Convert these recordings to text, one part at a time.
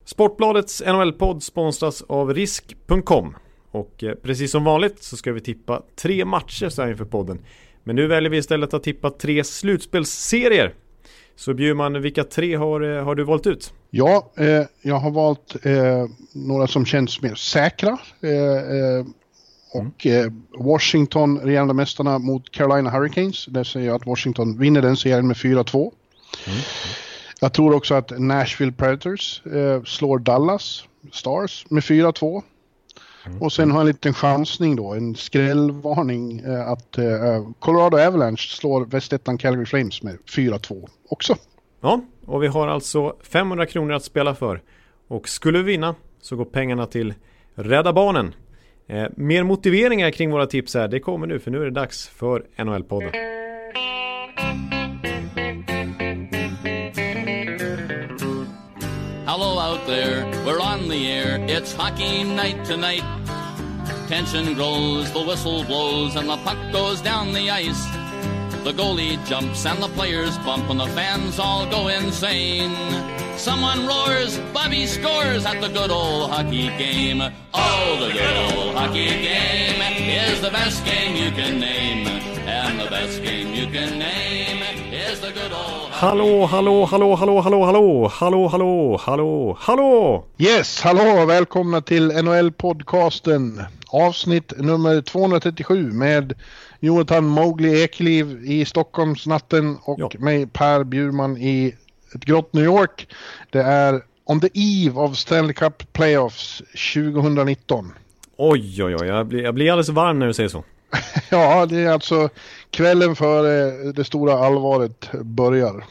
Sportbladets NHL-podd sponsras av risk.com och precis som vanligt så ska vi tippa 3 matcher så här inför podden. Men nu väljer vi istället att tippa 3 slutspelsserier. Så Bjurman, vilka 3 har du valt ut? Ja, jag har valt några som känns mer säkra. Och Washington, regerande mästarna mot Carolina Hurricanes. Där säger jag att Washington vinner den serien med 4-2. Jag tror också att Nashville Predators slår Dallas Stars med 4-2. Och sen har jag en liten chansning då, en skrällvarning att Colorado Avalanche slår Västettan Calgary Flames med 4-2 också. Ja, och vi har alltså 500 kronor att spela för. Och skulle vi vinna så går pengarna till Rädda Barnen. Mer motiveringar kring våra tips här, det kommer nu, för nu är det dags för NHL-podden. Hello out there, we're on the air, it's hockey night tonight. Tension grows, the whistle blows, and the puck goes down the ice. The goalie jumps and the players bump and the fans all go insane. Someone roars, Bobby scores at the good old hockey game. Oh, the good old hockey game is the best game you can name. And the best game you can name is the good old Hallå, hallå, hallå, hallå, hallå, hallå, hallå, hallå, hallå, hallå! Yes, hallå, välkomna till NHL-podcasten. Avsnitt nummer 237 med Jonathan Mowgli Ekeliv i Stockholmsnatten och mig Per Bjurman i ett grått New York. Det är on the eve of Stanley Cup Playoffs 2019. Oj, jag blir alldeles varm när du säger så. Ja, det är alltså kvällen före det stora allvaret börjar.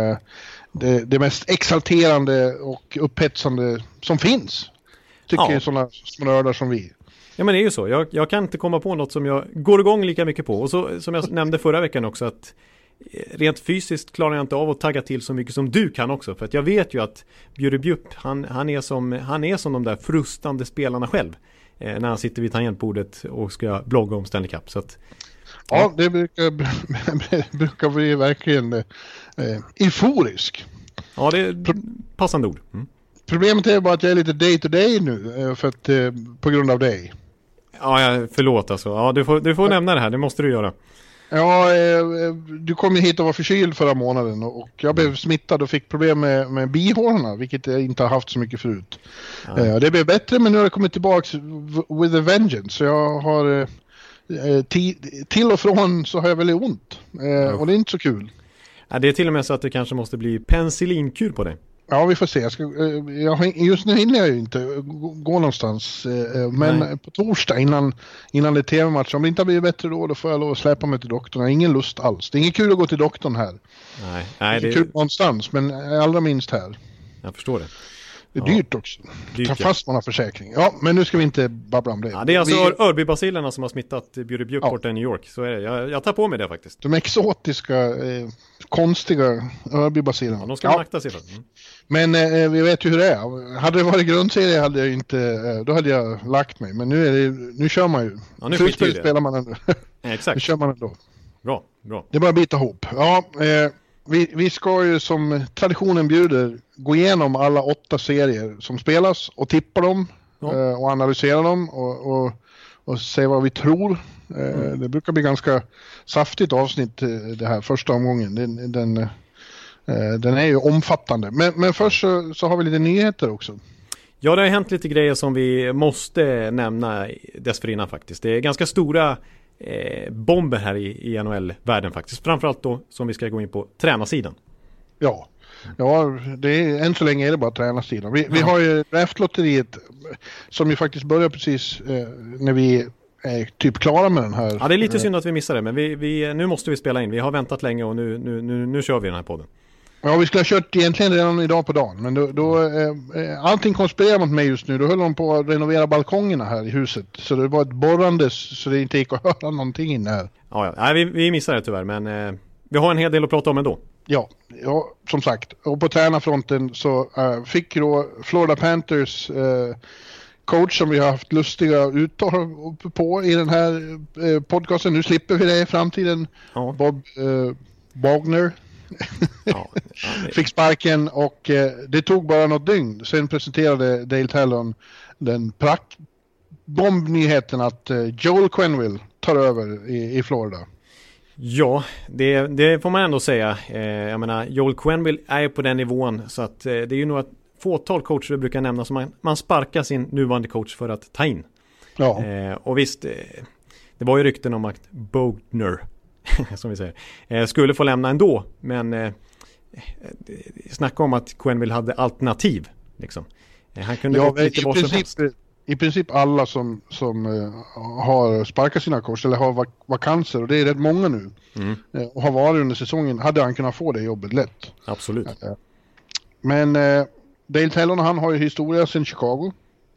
Det mest exalterande och upphetsande som finns, tycker sådana smörördar som vi. Ja, men det är ju så. Jag kan inte komma på något som jag går igång lika mycket på. Och så, som jag nämnde förra veckan också, att rent fysiskt klarar jag inte av att tagga till så mycket som du kan också. För att jag vet ju att Bjure Bjupp, han är som de där frustande spelarna själv. När han sitter vid tangentbordet och ska blogga om Stanley Cup. Så att, ja, det brukar bli verkligen euforisk. Ja, det är passande ord. Problemet är bara att jag är lite day to day nu för att, på grund av dig. Ja, förlåt alltså. Ja, du får nämna det här, det måste du göra. Ja, du kom ju hit och var förkyld förra månaden och jag blev smittad och fick problem med bihålorna, vilket jag inte har haft så mycket förut. Det blev bättre, men nu har jag kommit tillbaka with a vengeance. Så jag har till och från så har jag väldigt ont och det är inte så kul. Ja, det är till och med så att det kanske måste bli penicillinkur på dig. Ja, vi får se. Just nu hinner jag ju inte gå någonstans. Men på torsdag innan det är tv-match, om det inte har blivit bättre då får jag lov att släppa mig till doktorn. Jag har ingen lust alls. Det är inget kul att gå till doktorn här. Nej, det är kul någonstans, men allra minst här. Jag förstår det. Det är dyrt också. Ta fast man har försäkring. Ja, men nu ska vi inte babbla om det. Ja, det är alltså Örby-bacillerna som har smittat Bjure Bjupp borta i New York. Så är det. Jag tar på mig det faktiskt. De exotiska, konstiga Örby-bacillerna. Ja, de ska man akta sig för. Men vi vet ju hur det är. Hade det varit grundserie hade jag inte, då hade jag lagt mig. Men nu kör man ju. Ja, nu spelar man ändå. Exakt. Nu kör man ändå. Bra. Det är bara att bita ihop. Ja, vi ska ju som traditionen bjuder gå igenom alla 8 serier som spelas och tippa dem och analysera dem och säga vad vi tror. Det brukar bli ganska saftigt avsnitt det här första omgången. Den är ju omfattande. Men först så har vi lite nyheter också. Ja, det har hänt lite grejer som vi måste nämna dessförinnan faktiskt. Det är ganska stora bomber här i NHL-världen faktiskt. Framförallt då som vi ska gå in på tränarsidan. Ja, än så länge är det bara tränarsidan. Vi har ju draftlotteriet som ju faktiskt börjar precis när vi är typ klara med den här. Ja, det är lite synd att vi missar det, men nu måste vi spela in. Vi har väntat länge och nu kör vi den här podden. Ja, vi skulle ha kört egentligen redan idag på dagen, men då allting konspirerar mot mig just nu. Då höll de på att renovera balkongerna här i huset, så det var ett borrande så det inte gick att höra någonting in här. Ja. Nej, vi missar det tyvärr, men vi har en hel del att prata om ändå. Ja, som sagt. Och på tränarfronten så fick då Florida Panthers coach som vi har haft lustiga uttal på i den här podcasten. Nu slipper vi det i framtiden. Ja. Bob Wagner. fick sparken och det tog bara något dygn. Sen presenterade Dale Talon den bombnyheten att Joel Quenneville tar över i Florida. Ja, det får man ändå säga. Jag menar, Joel Quenneville är på den nivån så att det är ju nog ett fåtal coacher brukar nämna som man sparkar sin nuvarande coach för att ta in. Ja. Och visst, det var ju rykten om att Bogner som vi säger, skulle få lämna ändå, men snacka om att Quenneville hade alternativ liksom. Han kunde gå lite var som helst. I princip alla som har sparkat sina coach eller har vakanser, och det är rätt många nu, och har varit under säsongen, hade han kunnat få det jobbet lätt. Absolut. Men Dale Talon, han har ju historia sedan Chicago.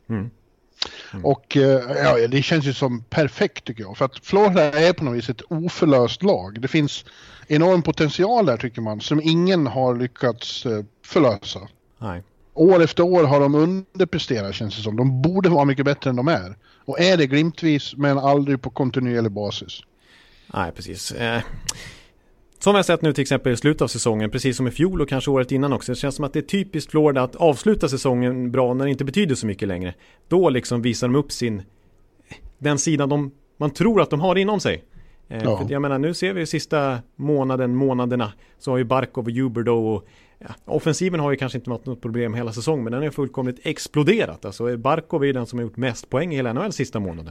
Och det känns ju som perfekt tycker jag. För att Florida är på något vis ett oförlöst lag. Det finns enorm potential där tycker man, som ingen har lyckats förlösa. Nej. År efter år har de underpresterat, känns det som. De borde vara mycket bättre än de är. Och är det glimtvis, men aldrig på kontinuerlig basis. Nej, precis. Som vi har sett nu till exempel i slutet av säsongen, precis som i fjol och kanske året innan också. Det känns som att det är typiskt Florida att avsluta säsongen bra när det inte betyder så mycket längre. Då liksom visar de upp den sidan man tror att de har inom sig. För jag menar, nu ser vi sista månaderna så har ju Barkov och Huberdeau och offensiven har ju kanske inte varit något problem hela säsongen, men den är fullkomligt exploderat. Alltså Barkov är den som har gjort mest poäng i hela NHL sista månaden.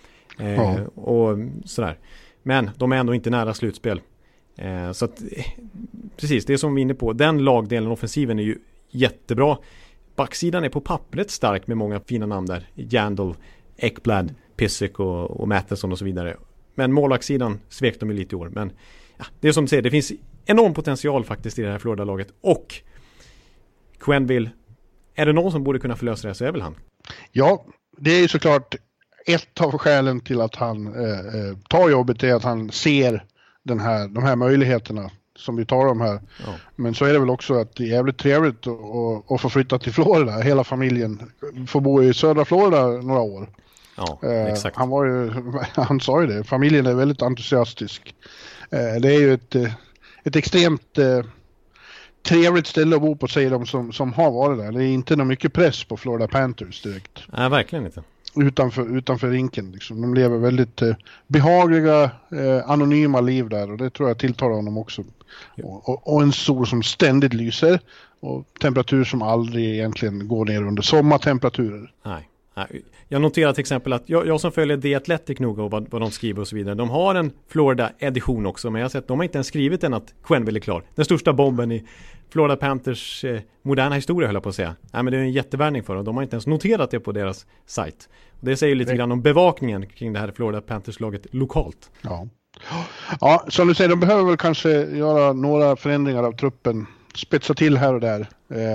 Och sådär. Men de är ändå inte nära slutspel. Så att precis, det är som vi är inne på. Den lagdelen, offensiven är ju jättebra. Backsidan är på pappret stark med många fina namn där. Jandl, Ekblad, Pysyk och Matheson och så vidare. Men målvaktssidan svek de ju lite i år. Men det är som du säger, det finns enorm potential faktiskt i det här Florida-laget. Och Quenneville, är det någon som borde kunna förlösa det så är väl han. Ja, det är ju såklart ett av skälen till att han tar jobbet är att han ser de här möjligheterna som vi tar om här. Ja. Men så är det väl också att det är jävligt trevligt att få flytta till Florida. Hela familjen får bo i södra Florida några år. Ja, exakt. Han sa ju det. Familjen är väldigt entusiastisk. Det är ju ett extremt trevligt ställe att bo på, säger de som har varit där. Det är inte någon mycket press på Florida Panthers direkt. Nej, verkligen inte. Utanför rinken liksom. De lever väldigt behagliga, anonyma liv där, och det tror jag tilltar honom också. Och en sol som ständigt lyser och temperatur som aldrig egentligen går ner under sommartemperaturer. Nej. Jag noterar till exempel att jag som följer The Athletic noga och vad de skriver och så vidare, de har en Florida-edition också, men jag har sett de har inte ens skrivit än att Quenneville är klar. Den största bomben i Florida Panthers moderna historia, höll jag på att säga. Nej, men det är en jättevärning för dem. De har inte ens noterat det på deras sajt. Det säger lite grann om bevakningen kring det här Florida Panthers-laget lokalt. Ja, som du säger, de behöver väl kanske göra några förändringar av truppen. Spetsa till här och där.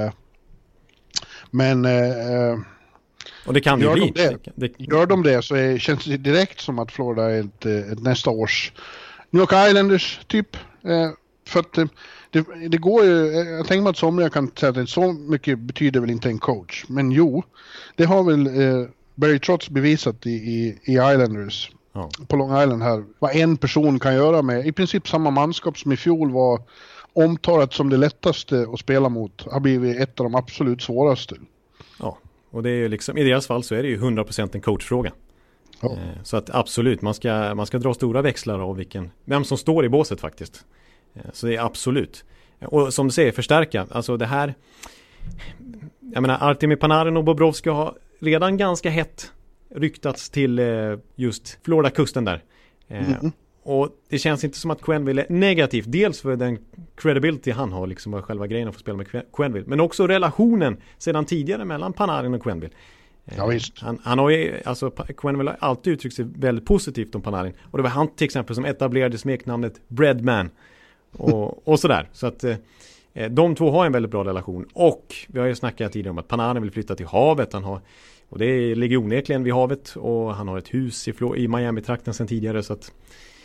Men och det kan ju bli. Gör de det så känns det direkt som att Florida är ett nästa års New York Islanders typ. För att det går ju, jag tänker mig att somliga kan säga att så mycket betyder väl inte en coach. Men jo, det har väl Barry Trotz bevisat i Islanders. Ja. På Long Island här. Vad en person kan göra med i princip samma manskap som i fjol var omtalat som det lättaste att spela mot, har blivit ett av de absolut svåraste. Ja, och det är ju liksom, i deras fall så är det ju 100% en coachfråga. Ja. Så att absolut, man ska dra stora växlar av vem som står i båset faktiskt. Så det är absolut. Och som du säger, förstärka. Alltså det här, jag menar, Artemi Panarin och Bobrovsky har redan ganska hett ryktats till just Florida-kusten där. Och det känns inte som att Quenneville är negativt. Dels för den credibility han har, liksom själva grejen att få spela med Quenneville. Men också relationen sedan tidigare mellan Panarin och Quenneville. Ja, visst. Han har ju, alltså Quenneville har alltid uttryckt sig väldigt positivt om Panarin. Och det var han till exempel som etablerade smeknamnet Breadman. Och sådär. Så att de två har en väldigt bra relation. Och vi har ju snackat tidigare om att Panarin vill flytta till havet. Och det ligger onekligen vid havet. Och han har ett hus i Miami-trakten sedan tidigare. Så att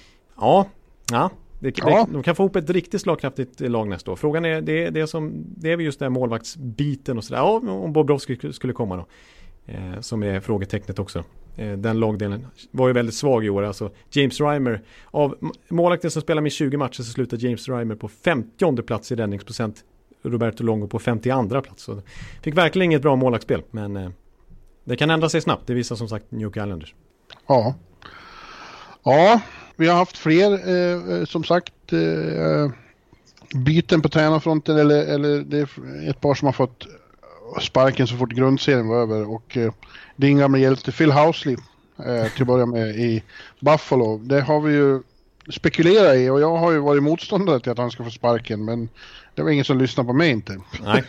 de kan få upp ett riktigt slagkraftigt lag nästa år. Frågan är, det är väl just den målvaktsbiten och sådär. Ja, om Bobrovsky skulle komma då. Som är frågetecknet också. Den lagdelen var ju väldigt svag i år. Alltså James Reimer, av målvakten som spelar med 20 matcher så slutar James Reimer på 50:e plats i räddningsprocent. Roberto Longo på 52:a plats. Så fick verkligen inget bra målvaktsspel, men det kan ändra sig snabbt. Det visar som sagt New York Islanders. Ja, vi har haft fler som sagt byten på tränarfronten eller det är ett par som har fått sparken så fort grundserien var över, och din gamla hjälte Phil Housley till att börja med i Buffalo. Det har vi ju spekulerat i, och jag har ju varit motståndare till att han ska få sparken, men det var ingen som lyssnade på mig inte. Nej.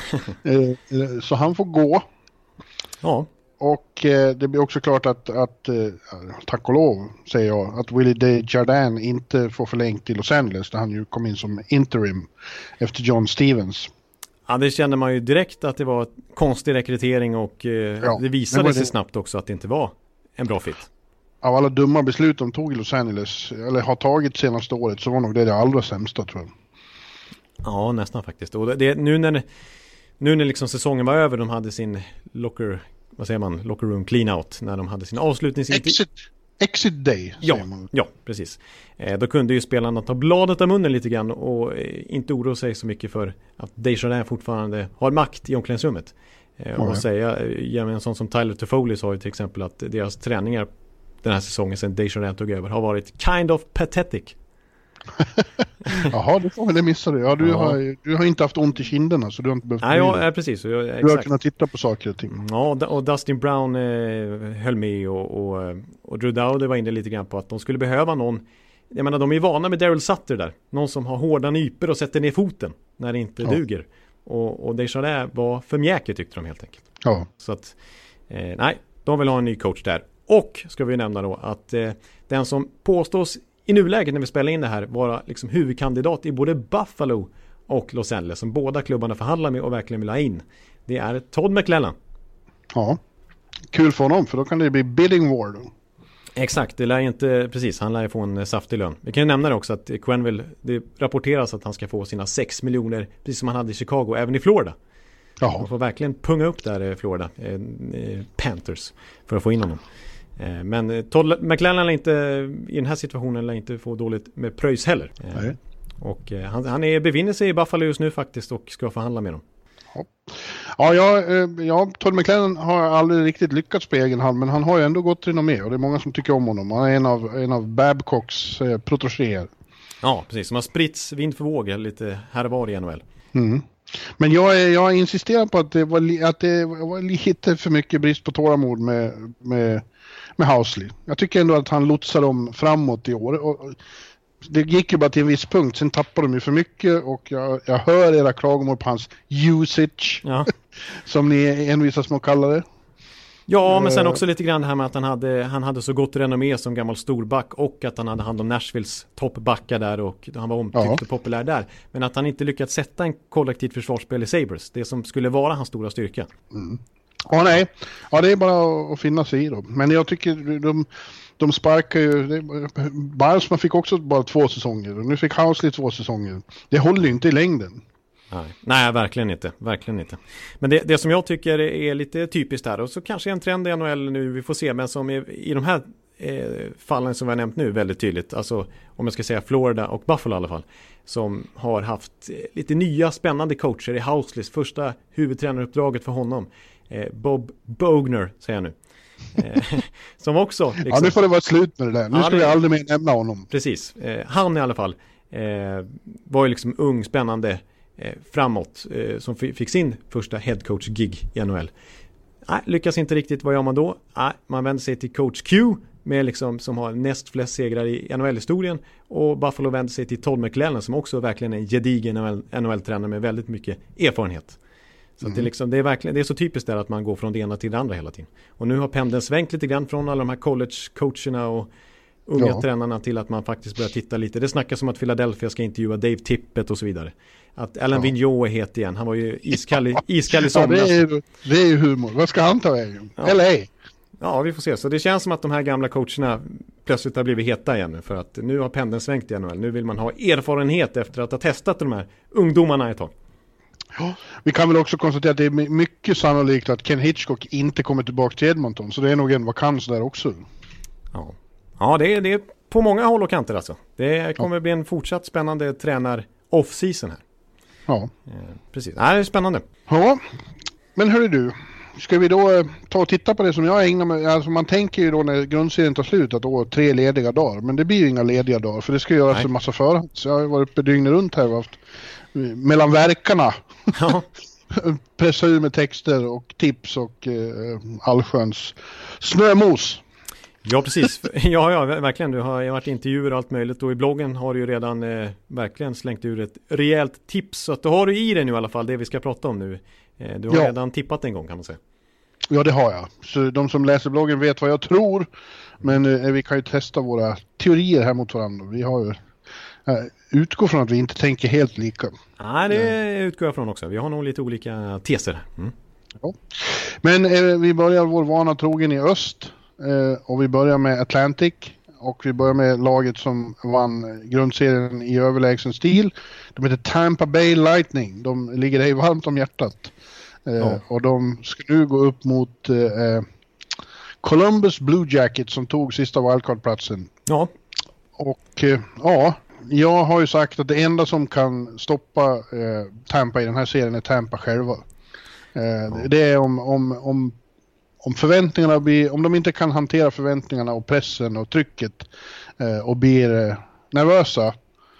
Så han får gå. Ja. Och det blir också klart att tack och lov säger jag, att Willie Desjardins inte får förlängt till Los Angeles, där han ju kom in som interim efter John Stevens. Ja, det kände man ju direkt att det var konstig rekrytering, och det visade sig snabbt också att det inte var en bra fit. Av alla dumma beslut de tog i Los Angeles, eller har tagit senaste året, så var nog det allra sämsta, tror jag. Ja, nästan faktiskt. Och nu när liksom säsongen var över, de hade sin locker room clean out, när de hade sin Exit day, säger man. Ja, precis. Då kunde ju spelarna ta bladet av munnen lite grann och inte oroa sig så mycket för att Desjardins fortfarande har makt i omklädningsrummet. Och säga, en sån som Tyler Toffoli sa ju till exempel att deras träningar den här säsongen sedan Desjardins tog över har varit kind of pathetic. Jaha, det missade jag. Du har inte haft ont i kinderna, så du har inte behövt. Nej, ja, precis. Du har kunnat titta på saker och ting. Ja, och Dustin Brown höll med, och Drew Dowdy var inne lite grann på att de skulle behöva någon. Jag menar, de är vana med Daryl Sutter där. Någon som har hårda nyper och sätter ner foten när det inte duger. Och Desjardins var för mjäkig, tyckte de helt enkelt. Ja. Så att, nej, de vill ha en ny coach där. Och ska vi nämna då att den som påstås i nuläget när vi spelar in det här vara liksom huvudkandidat i både Buffalo och Los Angeles, som båda klubbarna förhandlar med och verkligen vill ha in, det är Todd McLellan. Ja, kul för honom, för då kan det bli bidding war då. Exakt, det lär inte, precis, han lär få en saftig lön. Vi kan ju nämna det också att Quenneville, det rapporteras att han ska få sina 6 miljoner, precis som han hade i Chicago, även i Florida. Jaha. Han får verkligen punga upp där i Florida, Panthers, för att få in honom. Men Todd McLellan lär inte, i den här situationen, lär inte få dåligt med pröjs heller. Nej. Och han befinner sig i Buffalo just nu faktiskt och ska förhandla med dem. Ja, Todd McLellan har aldrig riktigt lyckats på egen hand, men han har ju ändå gått renommé, och det är många som tycker om honom. Han är en av Babcocks protégéer. Ja, precis. Som har spritts vind för våg lite här och var i NHL. Mm. Men jag insisterar på att det var lite för mycket brist på tålamod med Housley. Jag tycker ändå att han lotsar dem framåt i år. Och det gick ju bara till en viss punkt. Sen tappade de ju för mycket, och jag hör era klagomål på hans usage. Ja. Som ni envisas med att kalla det. Ja, men sen också lite grann här med att han hade så gott renommé som gammal storback, och att han hade hand om Nashvilles toppbackar där, och han var omtyckt och populär där. Men att han inte lyckats sätta en kollektivt försvarsspel i Sabres, det som skulle vara hans stora styrka. Mm. Nej. Ja, det är bara att finna sig i då. Men jag tycker de sparkar ju. Barsman fick också bara 2 säsonger, och nu fick Housley 2 säsonger. Det håller ju inte i längden. Nej, verkligen inte. Men det som jag tycker är lite typiskt här, och så kanske en trend i NHL nu, vi får se, men som är i de här fallen som vi har nämnt nu väldigt tydligt, alltså om jag ska säga Florida och Buffalo i alla fall, som har haft lite nya spännande coacher i Housleys första huvudtränaruppdraget för honom. Bob Boughner, säger jag nu. Som också liksom, ja, nu får det vara slut med det där. Nu ska vi aldrig mer nämna honom. Precis. Han i alla fall var ju liksom ung, spännande framåt, som fick sin första headcoach-gig i NHL. Lyckas inte riktigt. Vad gör man då? Man vänder sig till coach Q, med liksom, som har näst flest segrar i NHL-historien, och Buffalo vänder sig till Todd McLellan, som också verkligen är en gedigen NHL-tränare med väldigt mycket erfarenhet. Så att det är så typiskt där att man går från det ena till det andra hela tiden. Och nu har pendeln svängt lite grann från alla de här college-coacherna och unga tränarna till att man faktiskt börjar titta lite. Det snackas om att Philadelphia ska intervjua Dave Tippett och så vidare. Att Alain Vigneault är het igen. Han var ju iskall i somras. Ja, det är ju humor. Vad ska han ta vägen? LA? Ja, vi får se. Så det känns som att de här gamla coacherna plötsligt har blivit heta igen nu, för att nu har pendeln svängt i NHL. Nu vill man ha erfarenhet efter att ha testat de här ungdomarna ett tag. Ja, vi kan väl också konstatera att det är mycket sannolikt att Ken Hitchcock inte kommer tillbaka till Edmonton. Så det är nog en vakans där också. Ja, det är på många håll och kanter alltså. Det kommer bli en fortsatt spännande tränar off-season här. Ja. Precis. Det är spännande. Ja, men hörru du. Ska vi då ta och titta på det som jag ägnar mig... Alltså man tänker ju då när grundserien tar slut att då 3 lediga dagar. Men det blir ju inga lediga dagar för det ska göras en massa förhand. Så jag har varit uppe dygnet runt här och haft mellan verkarna. Ja. Pressa ur med texter och tips och allsköns snömos. Ja, precis. Ja, verkligen. Du har varit intervjuer och allt möjligt. Och i bloggen har du ju redan verkligen slängt ur ett rejält tips. Så att du har du i det nu i alla fall, det vi ska prata om nu. Du har redan tippat en gång kan man säga. Ja, det har jag. Så de som läser bloggen vet vad jag tror. Men vi kan ju testa våra teorier här mot varandra. Vi har ju utgår från att vi inte tänker helt lika. Nej, det utgår jag från också. Vi har nog lite olika teser. Mm. Ja. Men vi börjar vår vana trogen i öst. Och vi börjar med Atlantic. Och vi börjar med laget som vann grundserien i överlägsen stil. De heter Tampa Bay Lightning. De ligger dig varmt om hjärtat. Och de ska nu gå upp mot Columbus Blue Jackets som tog sista wildcard-platsen. Ja. Och jag har ju sagt att det enda som kan stoppa Tampa i den här serien är Tampa själva. Det är om förväntningarna blir, om de inte kan hantera förväntningarna och pressen och trycket och blir nervösa,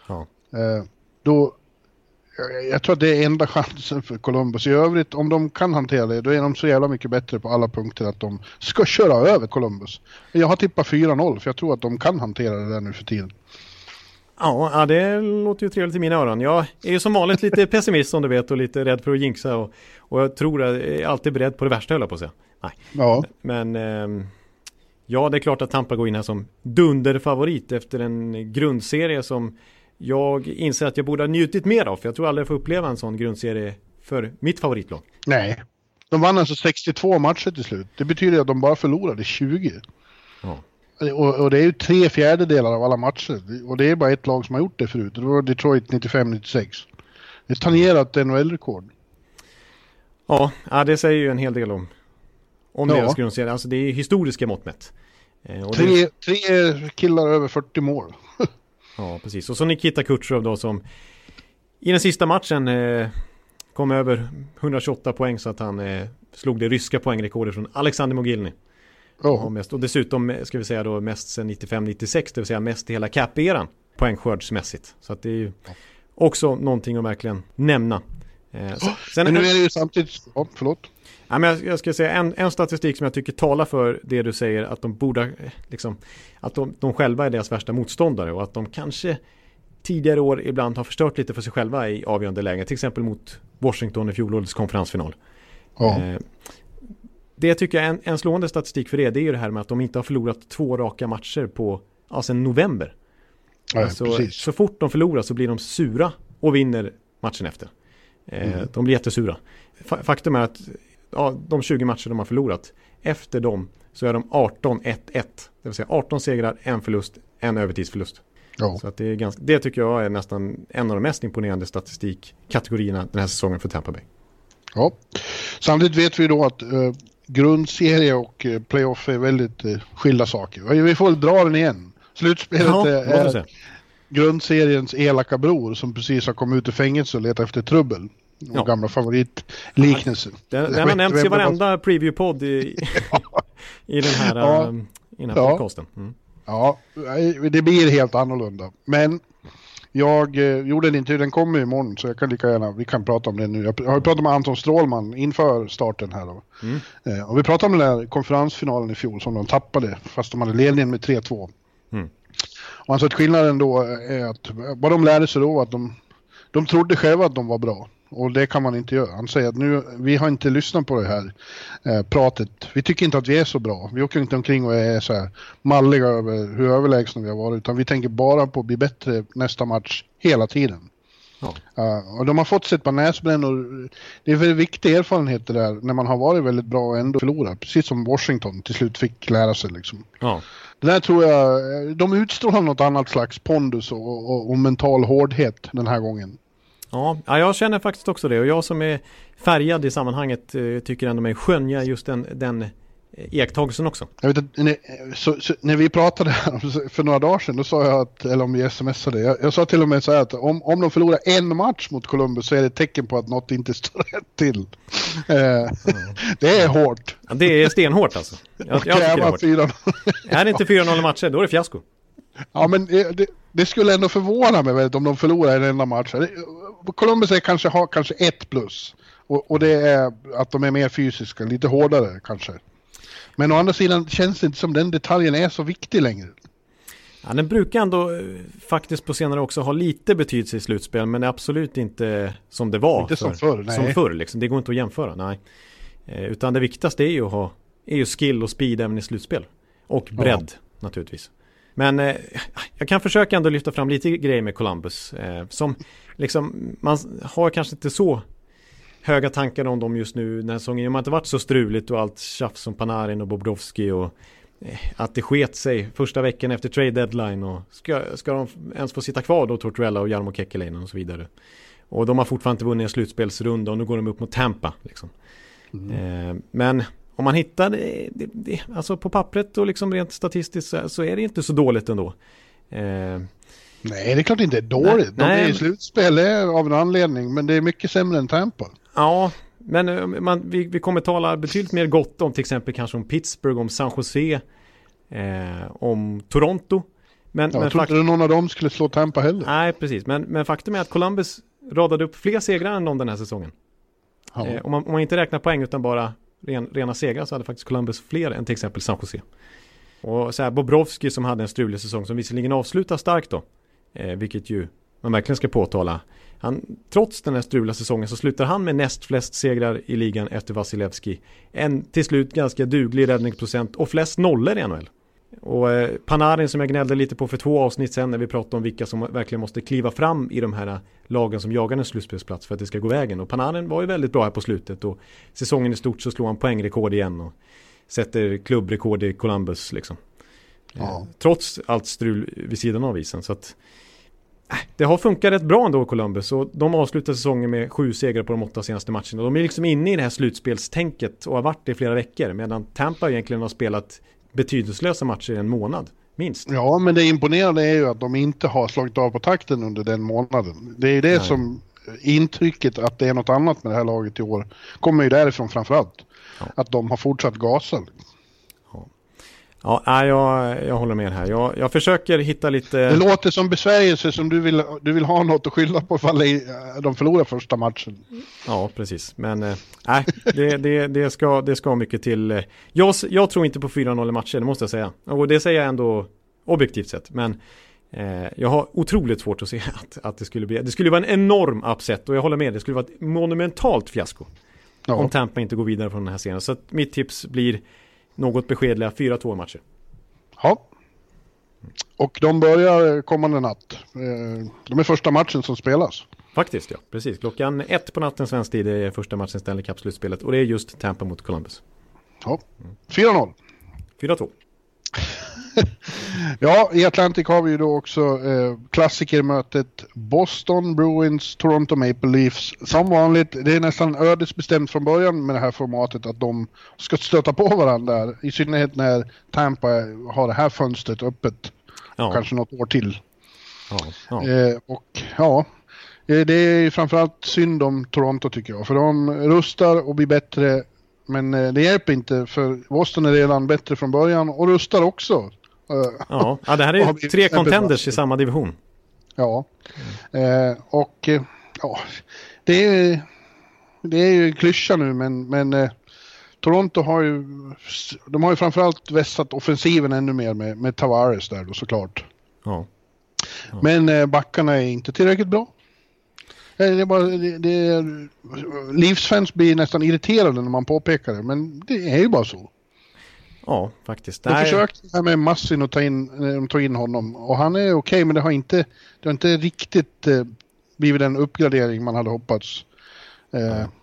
då jag tror att det är enda chansen för Columbus. I övrigt, om de kan hantera det, då är de så jävla mycket bättre på alla punkter att de ska köra över Columbus. Jag har tippat 4-0 för jag tror att de kan hantera det där nu för tiden. Ja, det låter ju trevligt i mina öron. Jag är ju som vanligt lite pessimist som du vet och lite rädd för att jinxa och jag tror att jag är alltid beredd på det värsta, höll jag på att säga. Nej. Ja. Men ja, det är klart att Tampa går in här som dunderfavorit efter en grundserie som jag inser att jag borde ha njutit mer av. För jag tror aldrig jag får uppleva en sån grundserie för mitt favoritlag. Nej, de vann alltså 62 matcher till slut. Det betyder att de bara förlorade 20. Ja. Och det är ju 3/4 av alla matcher. Och det är bara ett lag som har gjort det förut. Det var Detroit 95-96. Det är tangerat NHL-rekord. Ja, det säger ju en hel del om deras grundserie. Alltså det är historiska mått mätt. Tre killar över 40 mål. Ja, precis. Och så Nikita Kucherov då som i den sista matchen kom över 128 poäng så att han slog det ryska poängrekordet från Alexander Mogilny. Och dessutom ska vi säga då mest sedan 95-96, det vill säga mest i hela cap-eran poängskördsmässigt. Så att det är ju också någonting att verkligen nämna. Men nu är det ju samtidigt... förlåt. Ja, men jag ska säga en statistik som jag tycker talar för det du säger, att de borde liksom, att de själva är deras värsta motståndare och att de kanske tidigare år ibland har förstört lite för sig själva i avgörande lägen, till exempel mot Washington i fjolårets konferensfinal. Det tycker jag är en slående statistik för det är ju det här med att de inte har förlorat 2 raka matcher på sedan november. Så fort de förlorar så blir de sura och vinner matchen efter. De blir jättesura. Faktum är att de 20 matcher de har förlorat, efter dem så är de 18-1-1. Det vill säga 18 segrar, 1 förlust, 1 övertidsförlust. Så att det tycker jag är nästan en av de mest imponerande statistikkategorierna den här säsongen för Tampa Bay. Ja, samtidigt vet vi då att grundserie och playoff är väldigt skilda saker. Vi får väl dra den igen. Slutspelet är grundseriens elaka bror som precis har kommit ut ur fängelse och letar efter trubbel. Gamla favoritliknelsen. Den har nämnts i varenda preview-podd i den här, i den här podcasten. Mm. Ja, det blir helt annorlunda. Men jag gjorde en intervju, den kommer imorgon så jag kan lika gärna, vi kan prata om det nu. Jag har pratat med Anton Strålman inför starten här då. Och vi pratade om den där konferensfinalen i fjol som de tappade fast de hade ledningen med 3-2. Och han sa att skillnaden då är att vad de lärde sig då var att de trodde själva att de var bra. Och det kan man inte göra. Han säger att nu, vi har inte lyssnat på det här pratet. Vi tycker inte att vi är så bra. Vi åker inte omkring och är så här malliga över hur överlägsna vi har varit. Utan vi tänker bara på att bli bättre nästa match hela tiden. Och de har fått sitt på näsbrännor. Det är väldigt viktig erfarenhet det där när man har varit väldigt bra och ändå förlorat. Precis som Washington till slut fick lära sig liksom. Det där tror jag, de utstrålar något annat slags pondus och mental hårdhet den här gången. Ja, jag känner faktiskt också det. Och jag som är färgad i sammanhanget tycker ändå mig skönja just den iakttagelsen också. Jag vet att, när vi pratade för några dagar sedan, då sa jag att, eller om vi smsade, jag sa till och med så här att om de förlorar en match mot Columbus så är det ett tecken på att något inte står rätt till. Det är hårt. Ja, det är stenhårt alltså. Jag tycker det är hårt. Är det inte 4-0 matcher, då är det fiasko. Ja, men det skulle ändå förvåna mig väldigt om de förlorar en enda match. Columbus har kanske 1+. Och det är att de är mer fysiska, lite hårdare kanske. Men å andra sidan känns det inte som den detaljen är så viktig längre. Ja, den brukar ändå faktiskt på senare också ha lite betydelse i slutspel, men absolut inte som det var. Inte som förr, nej. Som förr liksom. Det går inte att jämföra, nej. Utan det viktigaste är ju skill och speed även i slutspel. Och bredd naturligtvis. Men jag kan försöka ändå lyfta fram lite grejer med Columbus. Som liksom, man har kanske inte så höga tankar om dem just nu när säsongen har inte varit så struligt och allt tjafs som Panarin och Bobrovsky och att det sket sig första veckan efter trade deadline och ska de ens få sitta kvar då, Tortorella och Jarmo Kekkeläinen och så vidare. Och de har fortfarande inte vunnit en slutspelsrunda och nu går de upp mot Tampa liksom. Men om man hittar det, alltså på pappret och liksom rent statistiskt så är det inte så dåligt ändå. Nej, det är klart inte är dåligt. De är i slutspel av en anledning, men det är mycket sämre än Tampa. Ja, men vi kommer tala betydligt mer gott om till exempel kanske om Pittsburgh, om San Jose, om Toronto. Men jag tror inte någon av dem skulle slå Tampa heller. Nej, precis. Men faktum är att Columbus radade upp fler segrar än de den här säsongen. Ja. Om man inte räknar poäng utan bara rena segrar så hade faktiskt Columbus fler än till exempel San Jose. Och så här, Bobrovsky som hade en strulig säsong som visserligen avslutar starkt då. Vilket ju man verkligen ska påtala. Trots den här struliga säsongen så slutar han med näst flest segrar i ligan efter Vasilevski. En till slut ganska duglig räddningsprocent och flest nollor i NHL. Och Panarin som jag gnällde lite på för 2 avsnitt sen när vi pratade om vilka som verkligen måste kliva fram i de här lagen som jagar en slutspelsplats för att det ska gå vägen. Och Panarin var ju väldigt bra här på slutet och säsongen i stort så slår han poängrekord igen och sätter klubbrekord i Columbus liksom. Ja. Trots allt strul vid sidan av isen. Så att det har funkat rätt bra ändå i Columbus och de avslutar säsongen med 7 segrar på de 8 senaste matcherna. De är liksom inne i det här slutspelstänket och har varit det i flera veckor medan Tampa egentligen har spelat betydelselösa matcher i en månad, minst. Ja, men det imponerande är ju att de inte har slagit av på takten under den månaden. Det är ju det som intrycket att det är något annat med det här laget i år kommer ju därifrån framförallt. Ja. Att de har fortsatt gasa. Ja, jag håller med här. Jag försöker hitta lite... Det låter som besvärjelse som du vill ha något att skylla på ifall de förlorar första matchen. Ja, precis. Men det ska mycket till. Jag tror inte på 4-0 i matcher, det måste jag säga. Och det säger jag ändå objektivt sett. Men jag har otroligt svårt att se att det skulle bli... Det skulle vara en enorm upset och jag håller med. Det skulle vara ett monumentalt fiasko om Tampa inte går vidare från den här scenen. Så att mitt tips blir... något beskedliga 4-2 matcher. Ja. Och de börjar kommande natt. De är första matchen som spelas. Faktiskt, ja. Precis. 1:00 på natten svensk tid är första matchen Stanley Cup-slutspelet. Och det är just Tampa mot Columbus. Ja. 4-0. 4-2. Ja, i Atlantic har vi ju då också klassikermötet Boston Bruins, Toronto Maple Leafs. Som vanligt, det är nästan ödesbestämt från början med det här formatet att de ska stöta på varandra. I synnerhet när Tampa har det här fönstret öppet. Ja. Kanske något år till. Ja. Det är framförallt synd om Toronto tycker jag. För de rustar och blir bättre. Men det hjälper inte för Boston är redan bättre från början och rustar också. Ja, det här är ju 3 contenders i samma division. Ja, det är ju en klyscha nu men Toronto har ju framförallt vässat offensiven ännu mer med Tavares där då såklart. Ja. Men backarna är inte tillräckligt bra. Leafs-fans blir nästan irriterade när man påpekar det, men det är ju bara så. Ja, faktiskt. De försökte här med Massin och ta in honom och han är okej, men det har inte riktigt blivit den uppgradering man hade hoppats.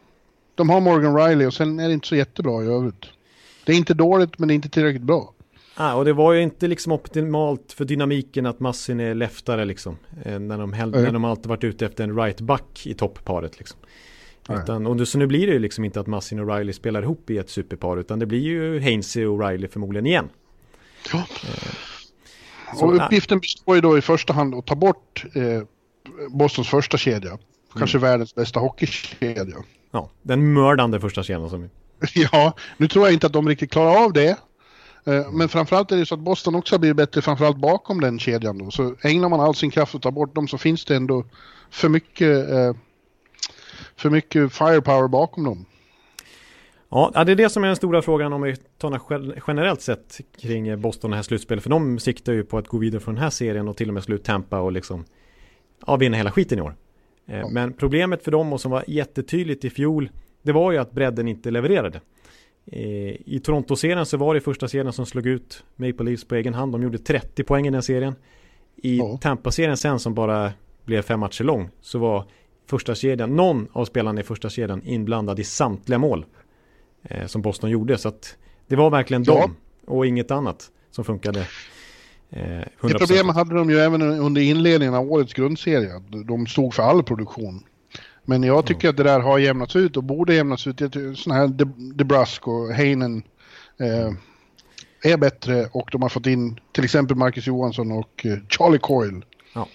De har Morgan Riley och sen är det inte så jättebra i övrigt. Det är inte dåligt, men det är inte tillräckligt bra. Och det var ju inte liksom optimalt för dynamiken att Massin är leftare liksom. När de alltid varit ute efter en right back i toppparet liksom. Så nu blir det ju liksom inte att Massin och Riley spelar ihop i ett superpar, utan det blir ju Hainsey och Riley förmodligen igen. Ja. Och uppgiften består ju då i första hand att ta bort Bostons första kedja. Kanske världens bästa hockeykedja. Ja, den mördande första kedjan som... Ja, nu tror jag inte att de riktigt klarar av det. Men framförallt är det så att Boston också blir bättre framförallt bakom den kedjan då. Så ägnar man all sin kraft att ta bort dem, så finns det ändå för mycket firepower bakom dem. Ja, det är det som är den stora frågan om vi tar generellt sett kring Boston och det här slutspelet. För de siktar ju på att gå vidare från den här serien och till och med slut Tampa och liksom vinna hela skiten i år. Men problemet för dem, och som var jättetydligt i fjol, det var ju att bredden inte levererade. I Toronto-serien så var det första serien som slog ut Maple Leafs på egen hand. De gjorde 30 poäng i den serien. I Tampa-serien sen, som bara blev 5 matcher lång, så var första kedjan, någon av spelarna i första kedjan inblandad i samtliga mål som Boston gjorde. Så att det var verkligen dem och inget annat som funkade. 100%. Det problemet hade de ju även under inledningen av årets grundserie. De stod för all produktion. Men jag tycker att det där har jämnats ut och borde jämnas ut. Sådana här DeBrusk och Heinen är bättre, och de har fått in till exempel Marcus Johansson och Charlie Coyle. Ja.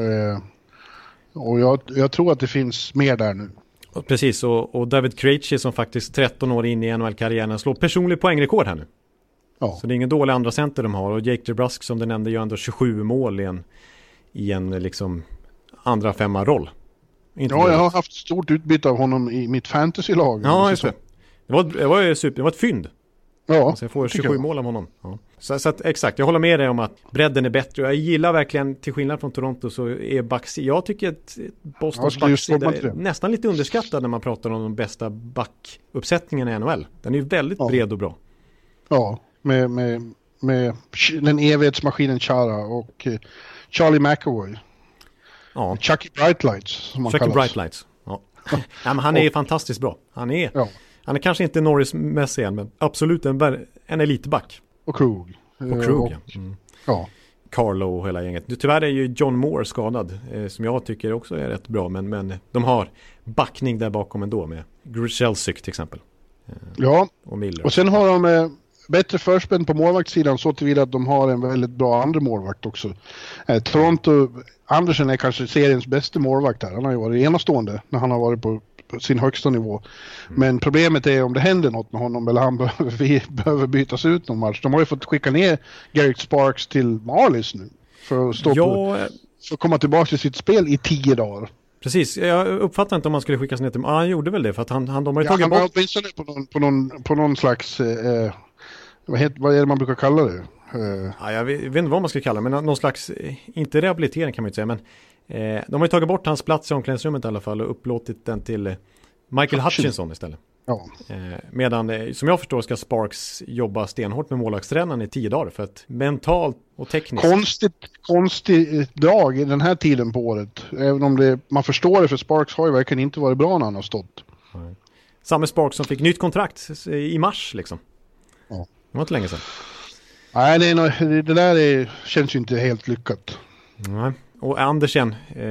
Och jag tror att det finns mer där nu. Precis, och David Krejci som faktiskt 13 år in i NHL-karriären slår personlig poängrekord här nu. Ja. Så det är ingen dålig andra center de har. Och Jake DeBrusk, som du nämnde, gör ändå 27 mål i en liksom andra femma-roll. Jag har haft stort utbyte av honom i mitt fantasy-lag. Ja, just det. Det var ett fynd. Ja, alltså jag får 27 mål av honom. Ja. Så att, exakt, jag håller med dig om att bredden är bättre. Jag gillar verkligen, till skillnad från Toronto, så är backsida, jag tycker att Bostons backsida är nästan lite underskattad när man pratar om de bästa backuppsättningarna i NHL. Den är ju väldigt bred och bra. Ja, med den evighetsmaskinen Chara och Charlie McAvoy. Ja. Chucky Brightlights, som man kallas. Brightlights. Ja. Ja, men han är fantastiskt bra. Han är kanske inte Norris-mässig än, men absolut en elitback. Och Krug. Ja. Carlo och hela gänget. Tyvärr är ju John Moore skadad, som jag tycker också är rätt bra, men de har backning där bakom ändå med Grzelcyk till exempel. Och Miller. Och sen har de bättre förspänn på målvaktssidan, så tillvida att de har en väldigt bra andra målvakt också. Toronto, Andersen är kanske seriens bästa målvakt här. Han har ju varit enastående när han har varit på sin högsta nivå. Men problemet är om det händer något med honom eller han behöver bytas ut någon match. De har ju fått skicka ner Garrett Sparks till Marlies nu för att för att komma tillbaka till sitt spel i 10 dagar. Precis, jag uppfattar inte om man skulle skickas ner till... han gjorde väl det, för att de har ju tagit bort... Han åtminstone på någon slags... vad är det man brukar kalla det? Jag vet inte vad man ska kalla det, men någon slags... Inte rehabilitering kan man inte säga, men... de har ju tagit bort hans plats i omklädningsrummet i alla fall och upplåtit den till Michael Hutchinson istället. Ja. Medan, som jag förstår, ska Sparks jobba stenhårt med målvaktstränaren i 10 dagar för att mentalt och tekniskt... Konstig dag i den här tiden på året. Även om man förstår det, för Sparks har ju verkligen inte varit bra när han har stått. Nej. Samma Sparks som fick nytt kontrakt i mars liksom. Ja. Det var inte länge sedan. Nej, det där känns ju inte helt lyckat. Nej. Och Andersen,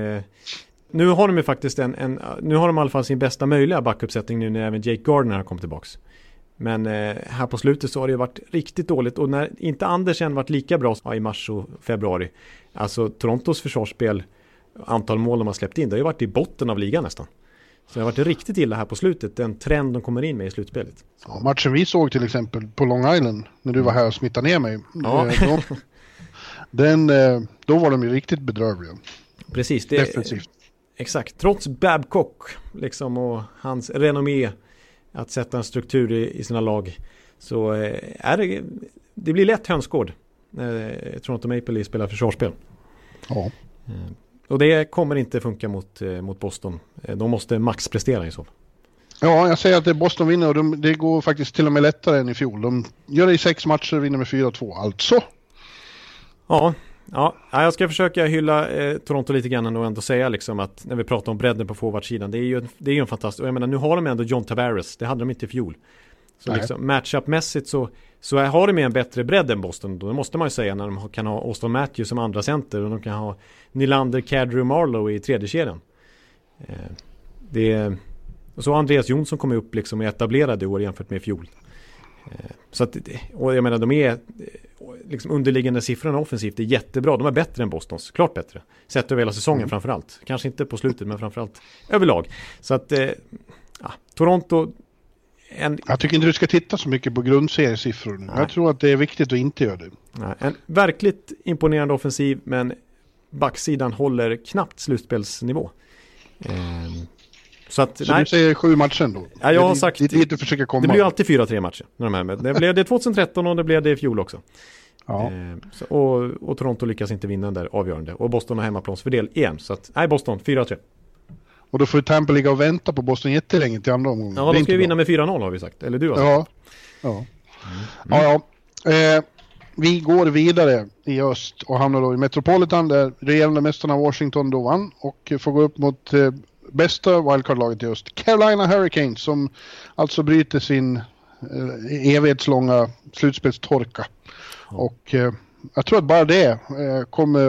nu har de ju faktiskt nu har de i alla fall sin bästa möjliga backuppsättning nu när även Jake Gardiner har kommit tillbaks. Men här på slutet så har det ju varit riktigt dåligt, och när inte Andersen varit lika bra i mars och februari, alltså Torontos försvarsspel, antal mål de har släppt in, det har ju varit i botten av ligan nästan. Så det har varit riktigt illa här på slutet, den trend de kommer in med i slutspelet. Ja, matchen vi såg till exempel på Long Island, när du var här och smittade ner mig. Ja. Då var de ju riktigt bedrövliga. Precis, defensivt. Exakt, trots Babcock liksom, och hans renommé att sätta en struktur i sina lag, så det blir lätt hönsgård när Toronto Maple Leafs spelar försvarsspel. Ja. Och det kommer inte funka mot Boston. De måste maxprestera i så fall. Ja, jag säger att det är Boston vinner, och det går faktiskt till och med lättare än i fjol. De gör det i 6 matcher och vinner med 4-2, alltså. Ja, jag ska försöka hylla Toronto lite grann och ändå säga liksom att när vi pratar om bredden på forwardsidan, det är ju en fantastisk, och jag menar, nu har de ändå John Tavares, det hade de inte i fjol. Så liksom matchup-mässigt så har de en bättre bredd än Boston. Då måste man ju säga, när de kan ha Auston Matthews som andra center och de kan ha Nylander, Kadri och Marlowe i tredje kedjan. Och så Andreas Jonsson kommer upp liksom i etablerade år jämfört med fjol. Så att, och jag menar, de är liksom underliggande siffrorna offensivt är jättebra. De är bättre än Bostons, klart bättre. Sett över hela säsongen framförallt. Kanske inte på slutet, men framförallt överlag. Så att Toronto... Jag tycker inte du ska titta så mycket på grundseriesiffror nu. Jag tror att det är viktigt att inte göra det. Nej, en verkligt imponerande offensiv, men backsidan håller knappt slutspelsnivå. Så du säger 7 matcher då? Ja, jag har sagt... Det försöka komma. Det blir ju alltid 4-3 matcher. När de här med. Det blev det 2013 och det blev det i fjol också. Ja. Och Toronto lyckas inte vinna den där avgörande. Och Boston har hemmaplansfördel igen. Så att, nej, Boston 4-3. Och då får Tampa ligga och vänta på Boston jättelänge till andra omgången. Ja, de ska ju vinna med 4-0 har vi sagt. Eller du har sagt. Ja. Vi går vidare i öst och hamnar då i Metropolitan där regerande mästarna Washington då vann och får gå upp mot bästa wildcard-laget i öst. Carolina Hurricanes som alltså bryter sin evighetslånga slutspelstorka. Ja. Och jag tror att bara det kommer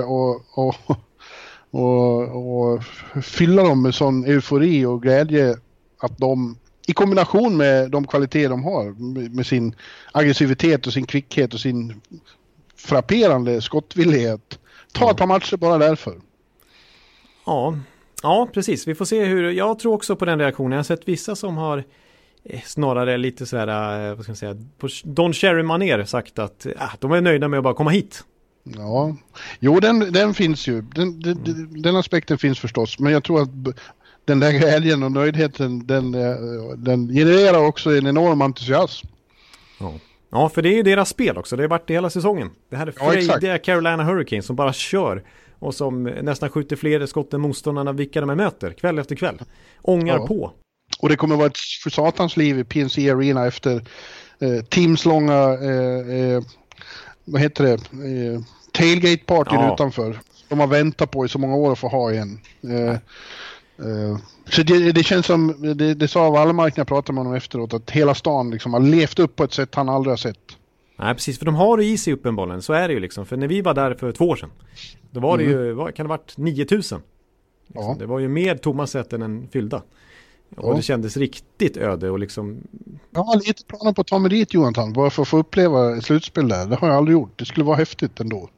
och fylla dem med sån eufori och glädje att de i kombination med de kvaliteter de har med sin aggressivitet och sin kvickhet och sin frapperande skottvillighet ta ett par matcher bara därför. Ja, precis. Vi får se hur... Jag tror också på den reaktionen. Jag har sett vissa som har snarare lite så här, vad ska man säga, på Don Cherry-manér sagt att de är nöjda med att bara komma hit. Ja, jo den finns ju. Den aspekten finns förstås. Men jag tror att den där glädjen och nöjdheten den genererar också en enorm entusiasm. Ja, för det är ju deras spel också. Det har varit det hela säsongen. Det här är frejdiga Carolina Hurricanes som bara kör och som nästan skjuter fler skott än motståndarna vilka de möter kväll efter kväll. Ångar på. Och det kommer vara ett för satans liv i PNC Arena efter teamslånga vad heter det? Tailgate-partyn utanför. De har väntat på i så många år att få ha igen. Så det känns som, det sa Wallmark när jag pratade med honom efteråt, att hela stan liksom har levt upp på ett sätt han aldrig har sett. Nej, precis, för de har det i sig uppenbarligen, så är det ju liksom. För när vi var där för 2 år sedan, då var det ju, kan det ha varit 9000? Liksom. Det var ju mer tomma sätten än fyllda. Och det kändes riktigt öde och liksom... Jag har lite planer på att ta mig dit, Jonathan, bara för att få uppleva ett slutspel där. Det har jag aldrig gjort, det skulle vara häftigt ändå.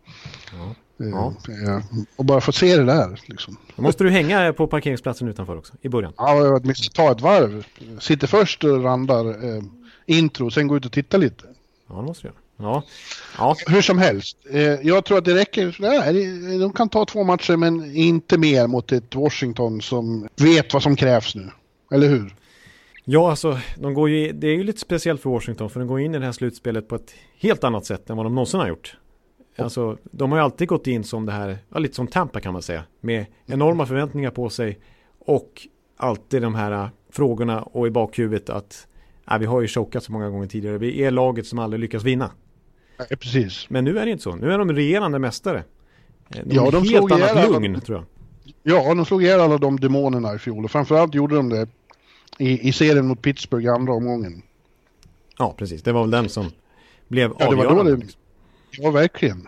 Och bara få se det där liksom. Då måste du hänga på parkeringsplatsen utanför också i början. Ja, jag måste ta ett varv. Sitter först och randar intro, sen gå ut och titta lite. Ja, det måste du göra. Ja. Hur som helst. Jag tror att det räcker. De kan ta 2 matcher men inte mer mot ett Washington som vet vad som krävs nu. Eller hur? Ja, alltså det är ju lite speciellt för Washington, för de går in i det här slutspelet på ett helt annat sätt än vad de någonsin har gjort. Alltså, de har ju alltid gått in som det här, lite som Tampa kan man säga, med enorma förväntningar på sig och alltid de här frågorna och i bakhuvudet att vi har ju chokat så många gånger tidigare, vi är laget som aldrig lyckas vinna. Ja, precis. Men nu är det inte så, nu är de regerande mästare. De helt annat lugn, tror jag. Ja, de slog ihjäl alla de demonerna i fjol och framförallt gjorde de det i serien mot Pittsburgh i andra omgången. Ja, precis. Det var väl den som blev avgörande. Ja, verkligen.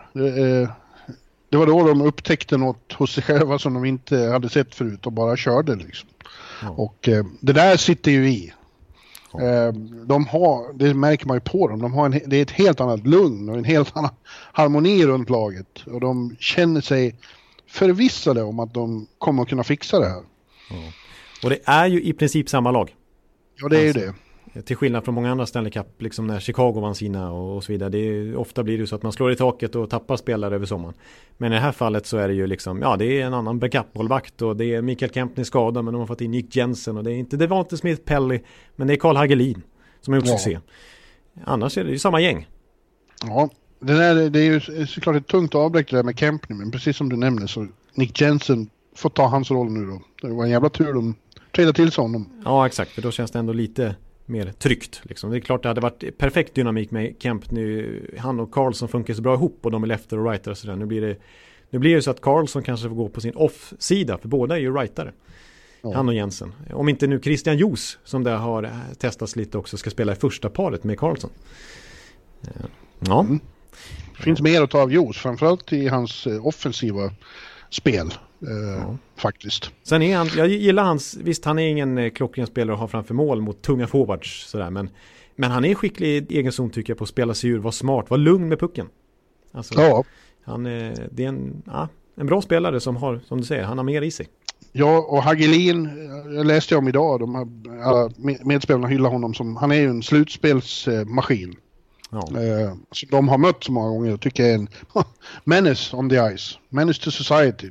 Det var då de upptäckte något hos sig själva som de inte hade sett förut och bara körde liksom. Ja. Och det där sitter ju i. Ja. Det märker man ju på dem. Det är ett helt annat lugn och en helt annan harmoni runt laget. Och de känner sig förvissade om att de kommer att kunna fixa det här. Ja. Och det är ju i princip samma lag. Ja, det är ju det. Till skillnad från många andra Stanley Cup, liksom när Chicago vann sina och så vidare. Ofta blir det så att man slår i taket och tappar spelare över sommaren. Men i det här fallet så är det ju liksom, det är en annan backup-målvakt och det är Mikael Kempny skadad, men de har fått in Nick Jensen och det är inte Devante Smith-Pelly, men det är Carl Hagelin som har gjort succé. Annars är det ju samma gäng. Ja, det är ju såklart ett tungt avbräck det där med Kempny, men precis som du nämnde så Nick Jensen får ta hans roll nu då. Det var en jävla tur de trädde till sig honom. Ja, exakt, för då känns det ändå lite mer tryggt liksom. Det är klart det hade varit perfekt dynamik med Kempny, han och Karlsson funkar så bra ihop och de är lefter och righter och sådär. Nu blir det så att Karlsson kanske får gå på sin off-sida, för båda är ju rightare. Ja. Han och Jensen. Om inte nu Christian Jos, som det har testats lite också, ska spela i första paret med Karlsson. Ja. Mm. Det finns mer att ta av Jos, framförallt i hans offensiva spel. Faktiskt. Sen är han, jag gillar hans, visst han är ingen klockren spelare att ha framför mål mot tunga forwards sådär, men han är skicklig i egen zon tycker jag på att spela sig ur, vara smart, vara lugn med pucken. Alltså, det är en bra spelare som har, som du säger, han har mer i sig. Ja, och Hagelin, jag läste om idag, alla medspelarna hyllar honom som, han är ju en slutspelsmaskin. Ja. Så de har mött så många gånger, jag tycker är en menace on the ice, menace to society.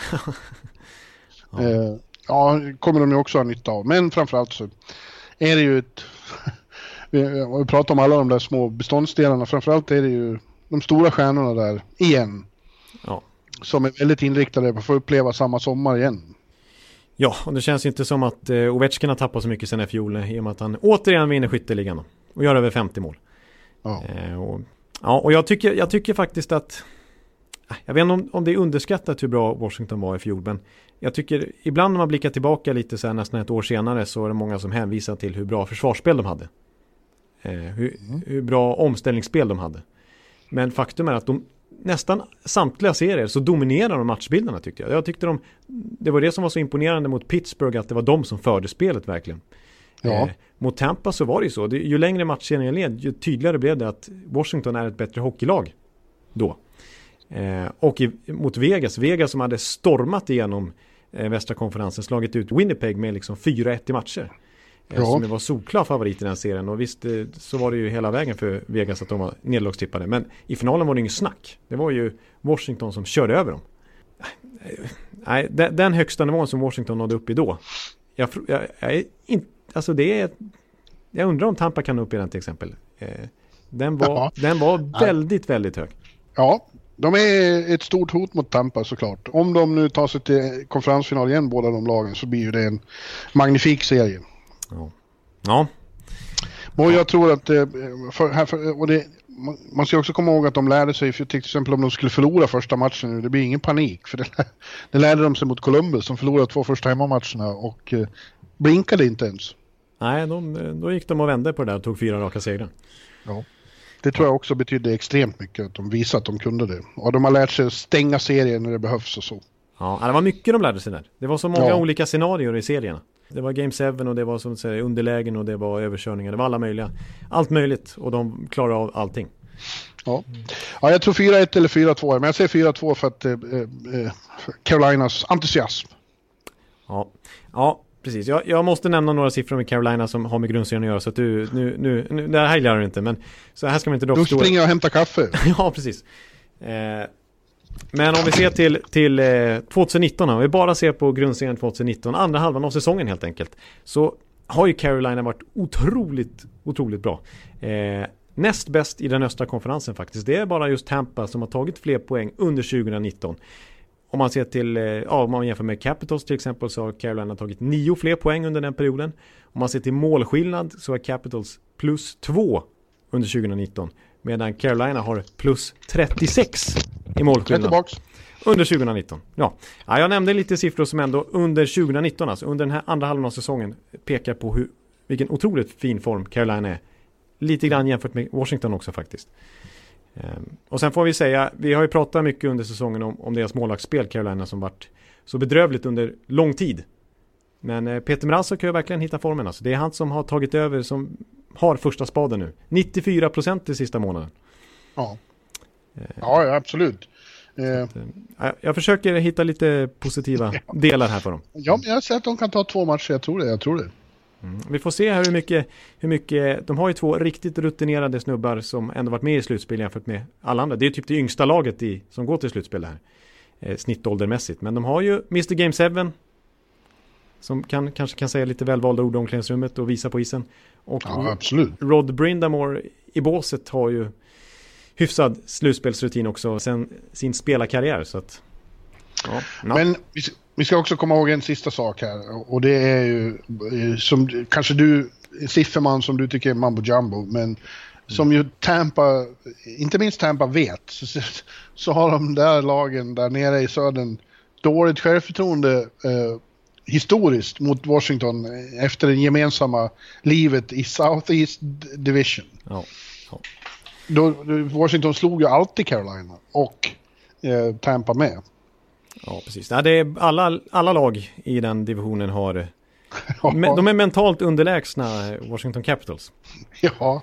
Kommer de ju också ha nytta av, men framförallt så är det ju vi pratar om alla de där små beståndsdelarna, framförallt är det ju de stora stjärnorna där igen. Ja. Som är väldigt inriktade på att få uppleva samma sommar igen. Ja, och det känns inte som att Ovechkin har tappat så mycket sen i fjol i och med att han återigen vinner skytteligan och gör över 50 mål. Och jag tycker faktiskt att jag vet inte om det är underskattat hur bra Washington var i fjol, men jag tycker ibland när man blickar tillbaka lite så här, nästan ett år senare, så är det många som hänvisar till hur bra försvarsspel de hade. Hur bra omställningsspel de hade. Men faktum är att de nästan samtliga serier så dominerar de matchbilderna tyckte jag. Jag tyckte det var det som var så imponerande mot Pittsburgh, att det var de som förde spelet verkligen. Ja. Mot Tampa så var det ju så. Ju längre matchserien led, ju tydligare blev det att Washington är ett bättre hockeylag då. Och mot Vegas som hade stormat igenom västra konferensen, slagit ut Winnipeg med liksom 4-1 i matcher. Som var solklar favorit i den serien. Och visst, så var det ju hela vägen för Vegas att de var nederlagstippade. Men i finalen var det ingen snack. Det var ju Washington som körde över dem. Nej, den högsta nivån som Washington nådde upp i då. Jag undrar om Tampa kan nå upp i den till exempel. Den var väldigt, väldigt hög. Ja, de är ett stort hot mot Tampa såklart. Om de nu tar sig till konferensfinal igen, båda de lagen, så blir ju det en magnifik serie. Ja. Och jag tror att man ska också komma ihåg att de lärde sig, för till exempel om de skulle förlora första matchen nu, det blir ingen panik, för det lärde de sig mot Columbus som förlorade 2 första hemmamatcherna och blinkade inte ens. Nej, då gick de och vände på det där och tog 4 raka segrar. Ja. Det tror jag också betydde extremt mycket, att de visade att de kunde det. Och de har lärt sig att stänga serien när det behövs och så. Ja, det var mycket de lärde sig där. Det var så många olika scenarier i serierna. Det var Game 7 och det var som säger underlägen och det var överkörningar. Det var allt möjligt och de klarade av allting. Ja, jag tror 4-1 eller 4-2, men jag säger 4-2 för att Carolinas entusiasm. Ja, precis. Jag måste nämna några siffror med Carolina som har med grundserien att göra, så att nu det här gillar du inte, men så här ska man inte dra då springer jag och hämtar kaffe. Ja, precis. Men om vi ser till 2019, om vi bara ser på grundserien 2019, andra halvan av säsongen helt enkelt, så har ju Carolina varit otroligt bra. Näst bäst i den östra konferensen faktiskt. Det är bara just Tampa som har tagit fler poäng under 2019. Om man ser till, om man jämför med Capitals till exempel, så har Carolina tagit 9 fler poäng under den perioden. Om man ser till målskillnad så är Capitals +2 under 2019. Medan Carolina har +36 i målskillnad under 2019. Ja, jag nämnde lite siffror som ändå under 2019, alltså under den här andra halvan av säsongen, pekar på vilken otroligt fin form Carolina är. Lite grann jämfört med Washington också faktiskt. Och sen får vi säga, vi har ju pratat mycket under säsongen om deras målvaktsspel Carolina som varit så bedrövligt under lång tid. Men Peter Mrazek kan ju verkligen hitta formen. Alltså. Det är han som har tagit över, som har första spaden nu. 94% i sista månaden. Ja, absolut. Jag försöker hitta lite positiva delar här för dem. Ja, men jag ser att de kan ta 2 matcher, jag tror det. Vi får se hur mycket de har ju 2 riktigt rutinerade snubbar som ändå varit med i slutspel jämfört med alla andra. Det är typ det yngsta laget som går till slutspel här. Snittåldermässigt. Men de har ju Mr. Game 7 som kanske kan säga lite välvalda ord om omklädningsrummet och visa på isen. Och absolut. Rod Brindamore i båset har ju hyfsad slutspelsrutin också sen sin spelarkarriär. Så att, Men vi ska också komma ihåg en sista sak här, och det är ju som kanske du, sifferman som du tycker är mambo jumbo, men som ju Tampa, inte minst Tampa vet, så har de där lagen där nere i södern dåligt självförtroende historiskt mot Washington efter det gemensamma livet i Southeast Division. Ja. Då Washington slog ju alltid Carolina och Tampa med. Ja, precis. Ja, det är alla lag i den divisionen har... de är mentalt underlägsna Washington Capitals. Ja.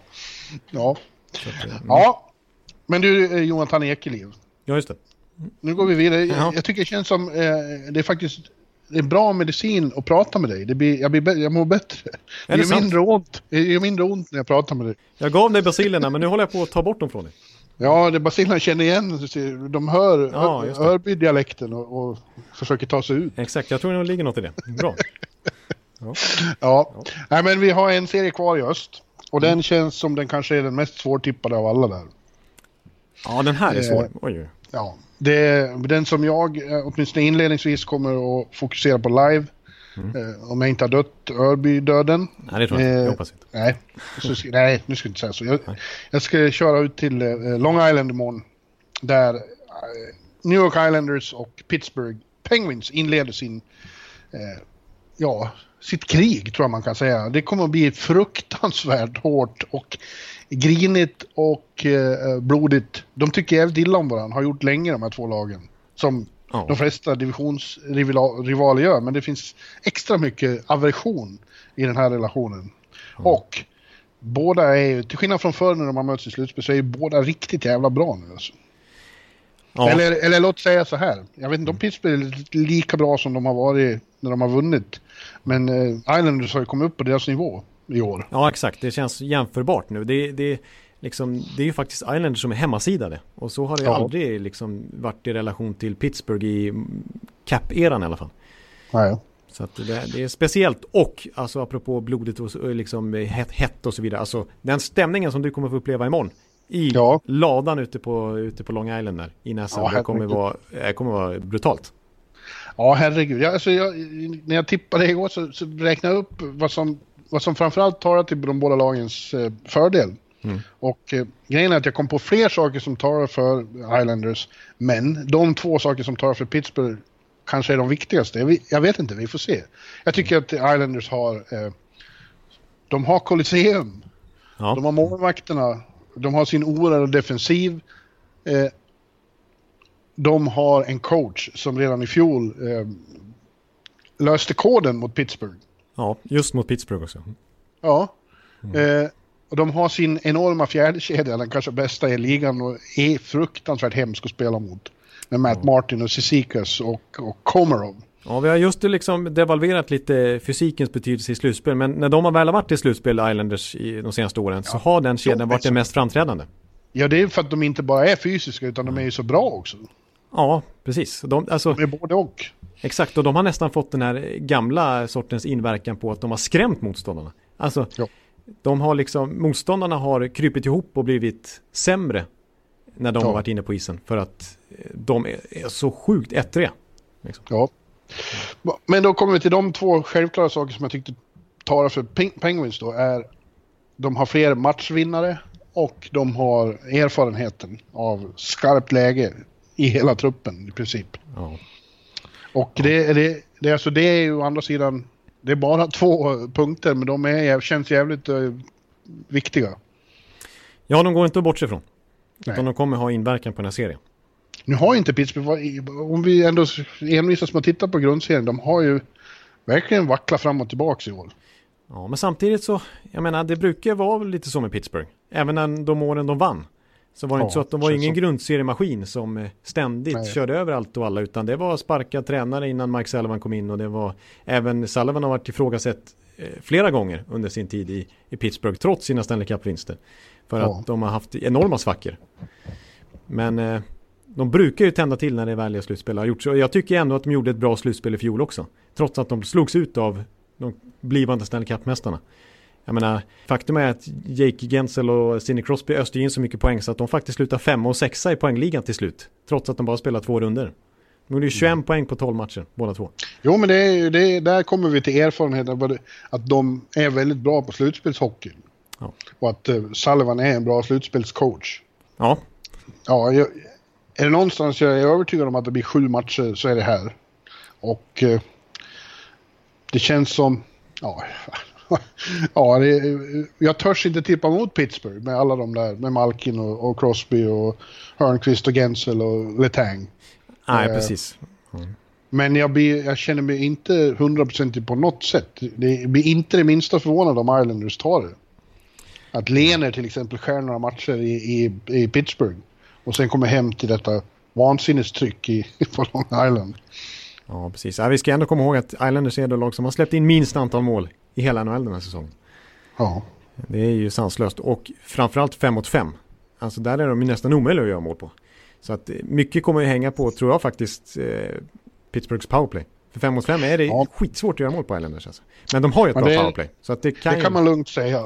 Ja. Men du, Jonathan Ekeliv. Ja, just det. Nu går vi vidare. Ja. Jag tycker det känns som det är faktiskt bra medicin att prata med dig. Jag mår bättre. Det gör mindre ont när jag pratar med dig. Jag gav dig basilerna, men nu håller jag på att ta bort dem från dig. Ja, det basilerna känner igen. De hör Örby-dialekten och försöker ta sig ut. Exakt, jag tror det ligger något i det. Bra. Ja. Nej, men vi har en serie kvar i öst. Och den känns som den kanske är den mest svårtippade av alla där. Ja, den här är svår. Oj. Ja, det är den som jag åtminstone inledningsvis kommer att fokusera på live. Om jag inte har dött Örby-döden. Nej, det tror jag inte. Jag hoppas inte. Nej, nu ska jag inte säga så. Jag ska köra ut till Long Island imorgon. Där New York Islanders och Pittsburgh Penguins inleder sitt krig, tror jag man kan säga. Det kommer att bli fruktansvärt hårt och grinigt och blodigt. De tycker jävligt illa om varandra, har gjort länge de här två lagen. Som de flesta divisionsrivaler gör. Men det finns extra mycket aversion i den här relationen. Och båda är ju, till skillnad från förr när de har mötts i slutspel, så är ju båda riktigt jävla bra nu alltså. Ja. Eller låt säga så här. Jag vet inte om Pittsburgh är lika bra som de har varit när de har vunnit. Men Islanders har ju kommit upp på deras nivå i år. Ja, exakt. Det känns jämförbart nu. Det är ju faktiskt Islanders som är hemmasidade. Och så har det aldrig liksom varit i relation till Pittsburgh i cap-eran i alla fall. Nej. Så att det är speciellt. Och alltså apropå blodet och liksom hett och så vidare. Alltså den stämningen som du kommer få uppleva imorgon i ladan ute på Long Island där i Nassau. Det kommer vara brutalt. Ja, herregud. När jag tippade igår så räknade jag upp vad som framförallt talar till de båda lagens fördel. Och grejen är att jag kom på fler saker som talar för Islanders, men de två saker som talar för Pittsburgh kanske är de viktigaste. Jag vet inte, vi får se. Jag tycker att Islanders de har Colosseum. Ja. De har målvakterna. De har sin oerhörda defensiv. De har en coach som redan i fjol löste koden mot Pittsburgh. Ja, just mot Pittsburgh också. Ja. Och de har sin enorma fjärdekedja, den kanske bästa i ligan, och är fruktansvärt hemsk att spela mot. Med Matt Martin och Cizikas och Komarov. Ja, vi har just liksom devalverat lite fysikens betydelse i slutspel. Men när de har väl varit i slutspel, Islanders, i de senaste åren, så har den kedjan varit den mest framträdande. Ja, det är för att de inte bara är fysiska, utan de är ju så bra också. Ja, precis. De är både och. Exakt, och de har nästan fått den här gamla sortens inverkan på att de har skrämt motståndarna. Alltså, de har liksom, motståndarna har krypit ihop och blivit sämre när de har varit inne på isen. För att de är så sjukt ettriga. Liksom. Ja. Men då kommer vi till de två självklara saker som jag tyckte talar för Penguins då. De har fler matchvinnare och de har erfarenheten av skarpt läge i hela truppen i princip. Ja. Och det är ju å andra sidan, det är bara 2 punkter, men de känns jävligt viktiga. Ja, de går inte att bortse ifrån. Utan de kommer ha inverkan på den här serien. Nu har inte Pittsburgh, om vi ändå envisas som att titta på grundserien, de har ju verkligen vacklat fram och tillbaka i år. Ja, men samtidigt så, jag menar, det brukar vara lite som med Pittsburgh. Även när de åren de vann. Så var det inte så att de var ingen grundseriemaskin som ständigt körde över allt och alla, utan det var sparkad tränare innan Mike Sullivan kom in, och det var även Sullivan har varit ifrågasatt flera gånger under sin tid i Pittsburgh, trots sina Stanley Cup-vinster. För att de har haft enorma svackor. Men de brukar ju tända till när det är väl slutspel har gjort. Så jag tycker ändå att de gjorde ett bra slutspel i fjol också. Trots att de slogs ut av de blivande Stanley Cup-mästarna. Jag menar, faktum är att Jake Gensel och Sidney Crosby öste in så mycket poäng så att de faktiskt slutar 5 och 6 i poängligan till slut. Trots att de bara spelar 2 runder. De gjorde ju 21 poäng på 12 matcher, båda två. Jo, men där kommer vi till erfarenheten att de är väldigt bra på slutspelshockey. Ja. Och att Sullivan är en bra slutspelscoach. Ja. Ja, är det någonstans jag är övertygad om att det blir 7 matcher, så är det här. Och det känns som... jag törs inte tippa mot Pittsburgh med alla de där, med Malkin och Crosby och Hörnqvist och Gensel och Letang. Nej, precis. Men jag känner mig inte 100% på något sätt. Det blir inte det minsta förvånad om Islanders tar det. Att Lehner till exempel skär några matcher i Pittsburgh och sen kommer hem till detta vansinnestryck på Long Island. Ja, precis. Vi ska ändå komma ihåg att Islanders är det lag som har släppt in minst antal mål i hela NHL den här säsongen. Ja. Det är ju sanslöst. Och framförallt 5-5. Alltså där är de ju nästan omöjliga att göra mål på. Så att mycket kommer ju hänga på, tror jag faktiskt, Pittsburghs powerplay. För 5-5 är det skitsvårt att göra mål på Islanders. Alltså. Men de har ju ett bra powerplay. Så att det kan man lugnt säga.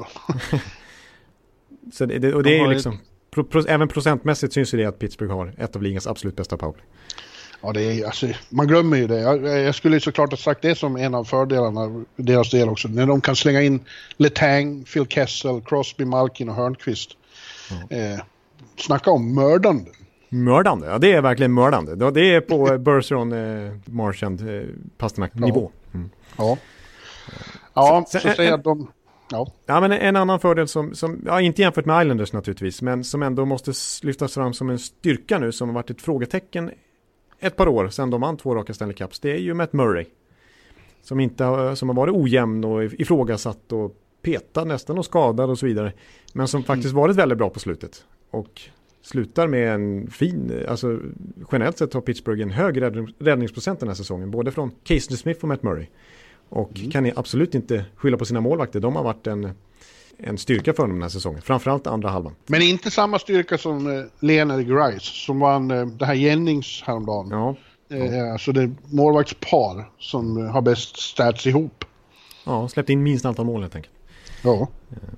Så det är ju liksom... Även procentmässigt syns ju det att Pittsburgh har ett av ligans absolut bästa powerplay. Ja, det är, alltså, man glömmer ju det. Jag skulle ju såklart ha sagt det som en av fördelarna deras del också. När de kan slänga in Letang, Phil Kessel, Crosby, Malkin och Hörnqvist. Snacka om mördande. Mördande? Ja, det är verkligen mördande. Det är på Bergeron, Marchand, Pasternak-nivå. Mm. Ja. Ja, så säger att de... Ja, men en annan fördel som inte jämfört med Islanders naturligtvis, men som ändå måste lyftas fram som en styrka nu, som har varit ett frågetecken ett par år sedan de vann 2 raka Stanley Cups, det är ju Matt Murray. Som har varit ojämn och ifrågasatt och petad nästan och skadad och så vidare. Men som faktiskt varit väldigt bra på slutet. Och slutar med en fin, alltså generellt sett har Pittsburgh en hög räddningsprocent den här säsongen. Både från Casey Smith och Matt Murray. Och kan absolut inte skylla på sina målvakter. De har varit en styrka för dem den här säsongen. Framförallt andra halvan. Men inte samma styrka som Lehner Greiss som vann det här Jennings häromdagen. Ja. Alltså det är målvaktspar som har bäst stats ihop. Ja, släppt in minst antal mål helt enkelt. Ja.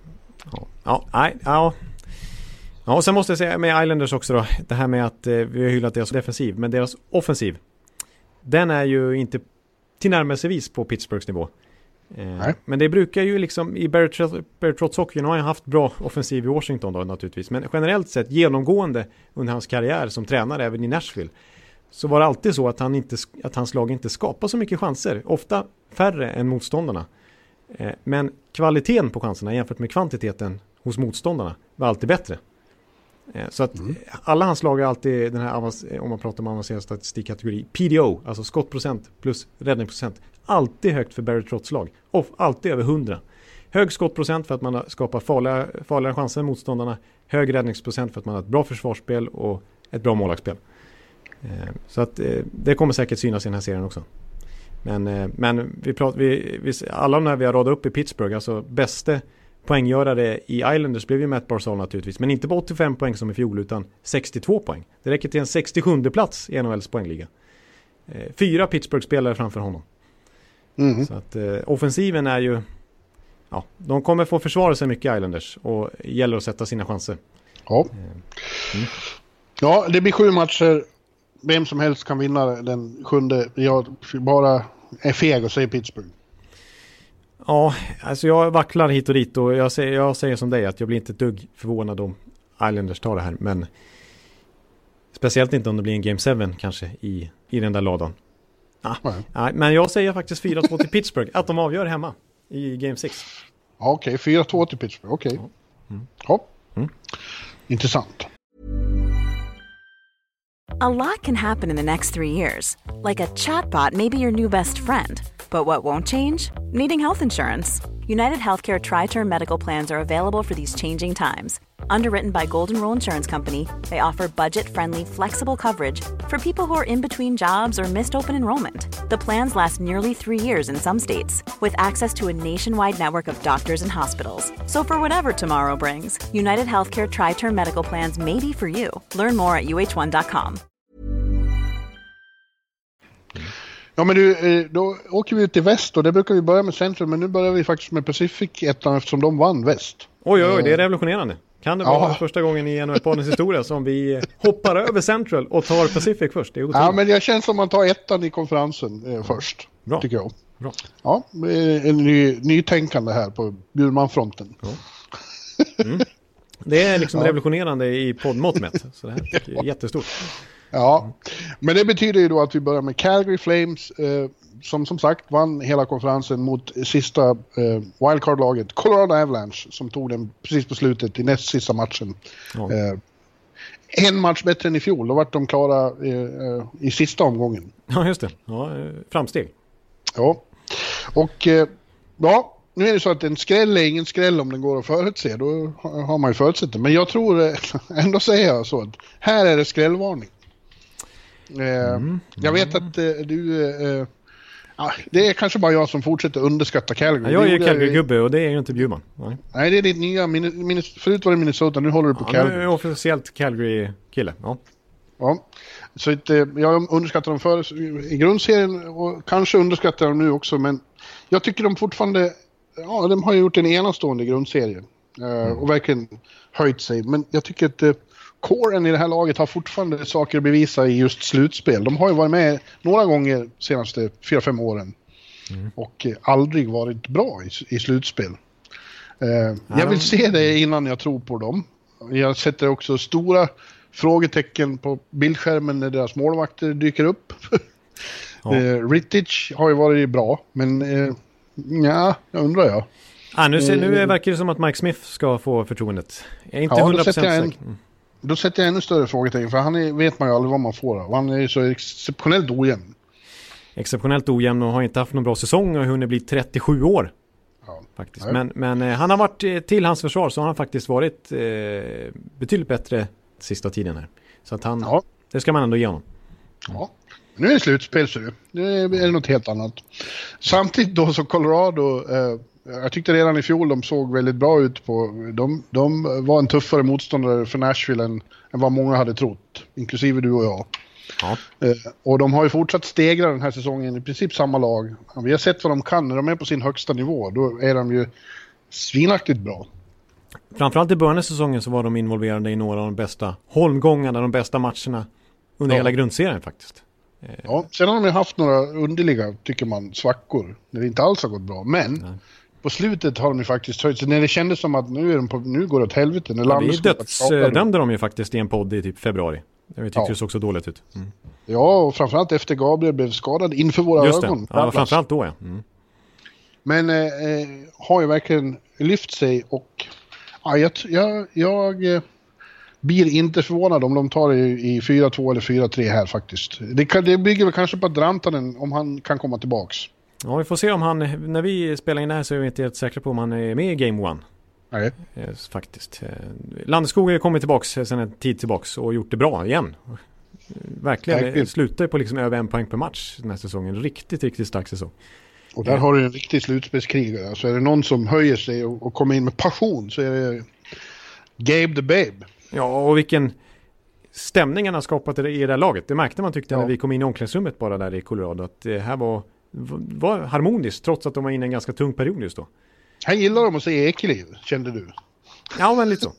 Ja, och sen måste jag säga med Islanders också då. Det här med att vi har hyllat deras defensiv. Men deras offensiv, den är ju inte tillnärmelsevis på Pittsburghs nivå. Men det brukar ju liksom i Barry Trotz hockey har han haft bra offensiv i Washington då naturligtvis. Men generellt sett genomgående under hans karriär som tränare även i Nashville så var det alltid så att hans lag inte skapar så mycket chanser. Ofta färre än motståndarna. Men kvaliteten på chanserna jämfört med kvantiteten hos motståndarna var alltid bättre. Så att alla hans lag är alltid den här, om man pratar om avancerad statistikkategori, PDO, alltså skottprocent plus räddningsprocent, alltid högt för Barry Trotz lag. Och alltid över 100. Hög skottprocent för att man skapar farligare chanser än motståndarna. Hög räddningsprocent för att man har ett bra försvarsspel och ett bra målvaktsspel. Så att det kommer säkert synas i den här serien också. Men alla när vi har radat upp i Pittsburgh, alltså bästa poänggörare i Islanders blev ju Matt Barzal naturligtvis. Men inte på 85 poäng som i fjol utan 62 poäng. Det räcker till en 67:e plats i NHLs poängliga. 4 Pittsburgh-spelare framför honom. Så att offensiven är ju... Ja, de kommer få försvara sig mycket Islanders och gäller att sätta sina chanser. Ja. Ja, det blir 7 matcher. Vem som helst kan vinna den 7:e. Jag bara är feg och säger Pittsburgh. Ja, alltså jag vacklar hit och dit och jag säger som dig att jag blir inte ett dugg förvånad om Islanders tar det här, men speciellt inte om det blir en Game 7 kanske i den där ladan. Men jag säger faktiskt 4-2 till Pittsburgh, att de avgör hemma i Game 6. Okej, 4-2 till Pittsburgh, okej. Intressant. A lot can happen in the next 3 years. Like a chatbot may be your new best friend. But what won't change? Needing health insurance. United Healthcare Tri-Term Medical Plans are available for these changing times. Underwritten by Golden Rule Insurance Company, they offer budget-friendly, flexible coverage for people who are in between jobs or missed open enrollment. The plans last nearly 3 years in some states, with access to a nationwide network of doctors and hospitals. So for whatever tomorrow brings, United Healthcare Tri-Term Medical Plans may be for you. Learn more at uh1.com. Ja, men då åker vi ut i väst och det brukar vi börja med Central, men nu börjar vi faktiskt med Pacific ettan eftersom de vann väst. Oj, det är revolutionerande. Kan det vara första gången i NHL-poddens historia som vi hoppar över Central och tar Pacific först? Det är otroligt. Ja, men jag känns som man tar ettan i konferensen först, bra. Tycker jag. Bra. Ja, en nytänkande här på Bjurmanfronten. Ja. Det är liksom revolutionerande i poddmått mätt, så det här är jättestort. Ja, men det betyder ju då att vi börjar med Calgary Flames, som sagt vann hela konferensen mot sista wildcard-laget Colorado Avalanche som tog den precis på slutet i näst sista matchen. Ja. En match bättre än i fjol, då vart de klara i sista omgången. Ja, just det. Ja, framsteg. Ja, och ja, nu är det så att en skräll är ingen skräll om den går att förutse, då har man ju förutsett det. Men jag tror ändå säger jag så att här är det skrällvarning. Jag vet att du... det är kanske bara jag som fortsätter underskatta Calgary. Jag är ju Calgary-gubbe och det är ju inte Bjurman. Nej, det är ditt nya... Förut var det Minnesota, nu håller du på Calgary. Nu är officiellt Calgary-kille, Ja, så jag underskattar dem förr i grundserien och kanske underskattar dem nu också, men jag tycker de fortfarande... Ja, de har gjort en enastående grundserie och verkligen höjt sig. Men jag tycker att kåren i det här laget har fortfarande saker att bevisa i just slutspel. De har ju varit med några gånger de senaste 4-5 åren och aldrig varit bra i slutspel. Jag vill se det innan jag tror på dem. Jag sätter också stora frågetecken på bildskärmen när deras målvakter dyker upp. Rittich har ju varit bra, men jag undrar jag. Nu verkar det som att Mike Smith ska få förtroendet. Jag är inte 100% säker. Då sätter jag ännu större frågetecken, för han vet man ju aldrig vad man får av. Han är ju så exceptionellt ojämn. Exceptionellt ojämn och har inte haft någon bra säsong och hunnit bli 37 år. Ja. Faktiskt. Men han har varit, till hans försvar så har han faktiskt varit betydligt bättre sista tiden här. Så att det ska man ändå ge honom. Ja. Nu är det slutspel, så nu är det något helt annat. Samtidigt då så Colorado, jag tyckte redan i fjol de såg väldigt bra ut på. De var en tuffare motståndare för Nashville än vad många hade trott, inklusive du och jag. Ja. Och de har ju fortsatt stegra den här säsongen i princip samma lag. Vi har sett vad de kan när de är på sin högsta nivå. Då är de ju svinaktigt bra. Framförallt i början av säsongen så var de involverade i några av de bästa holmgångarna, de bästa matcherna under hela grundserien faktiskt. Ja, sen har de haft några underliga, tycker man, svackor när det inte alls har gått bra. Men på slutet har de ju faktiskt höjt sig. När det kändes som att nu går det åt helvete. Vi dödsdömde de ju faktiskt i en podd i typ februari. Vi tyckte det såg så dåligt ut. Ja, och framförallt efter Gabriel blev skadad inför våra ögon. Ja, framförallt då, Men har ju verkligen lyft sig och jag blir inte förvånad om de tar det i 4-2 eller 4-3 här faktiskt. Det bygger väl kanske på Rantanen om han kan komma tillbaks. Ja, vi får se om han, när vi spelar in det här så är vi inte helt säkra på om han är med i Game 1. Nej. Faktiskt. Landeskog har kommit tillbaks sedan en tid tillbaks och gjort det bra igen. Verkligen. Slutar på liksom över 1 poäng per match den här säsongen. Riktigt stark säsong. Och där har du en riktig slutspelskrigare. Så är det någon som höjer sig och kommer in med passion så är det Gabe the Babe. Ja, och vilken stämning han har skapat i det här laget. Det märkte man tyckte när vi kom in i omklädningsrummet bara där i Colorado. Att det här var harmoniskt trots att de var inne i en ganska tung period just då. Han gillar dem att se Ekeliv, kände du? Ja, men lite så.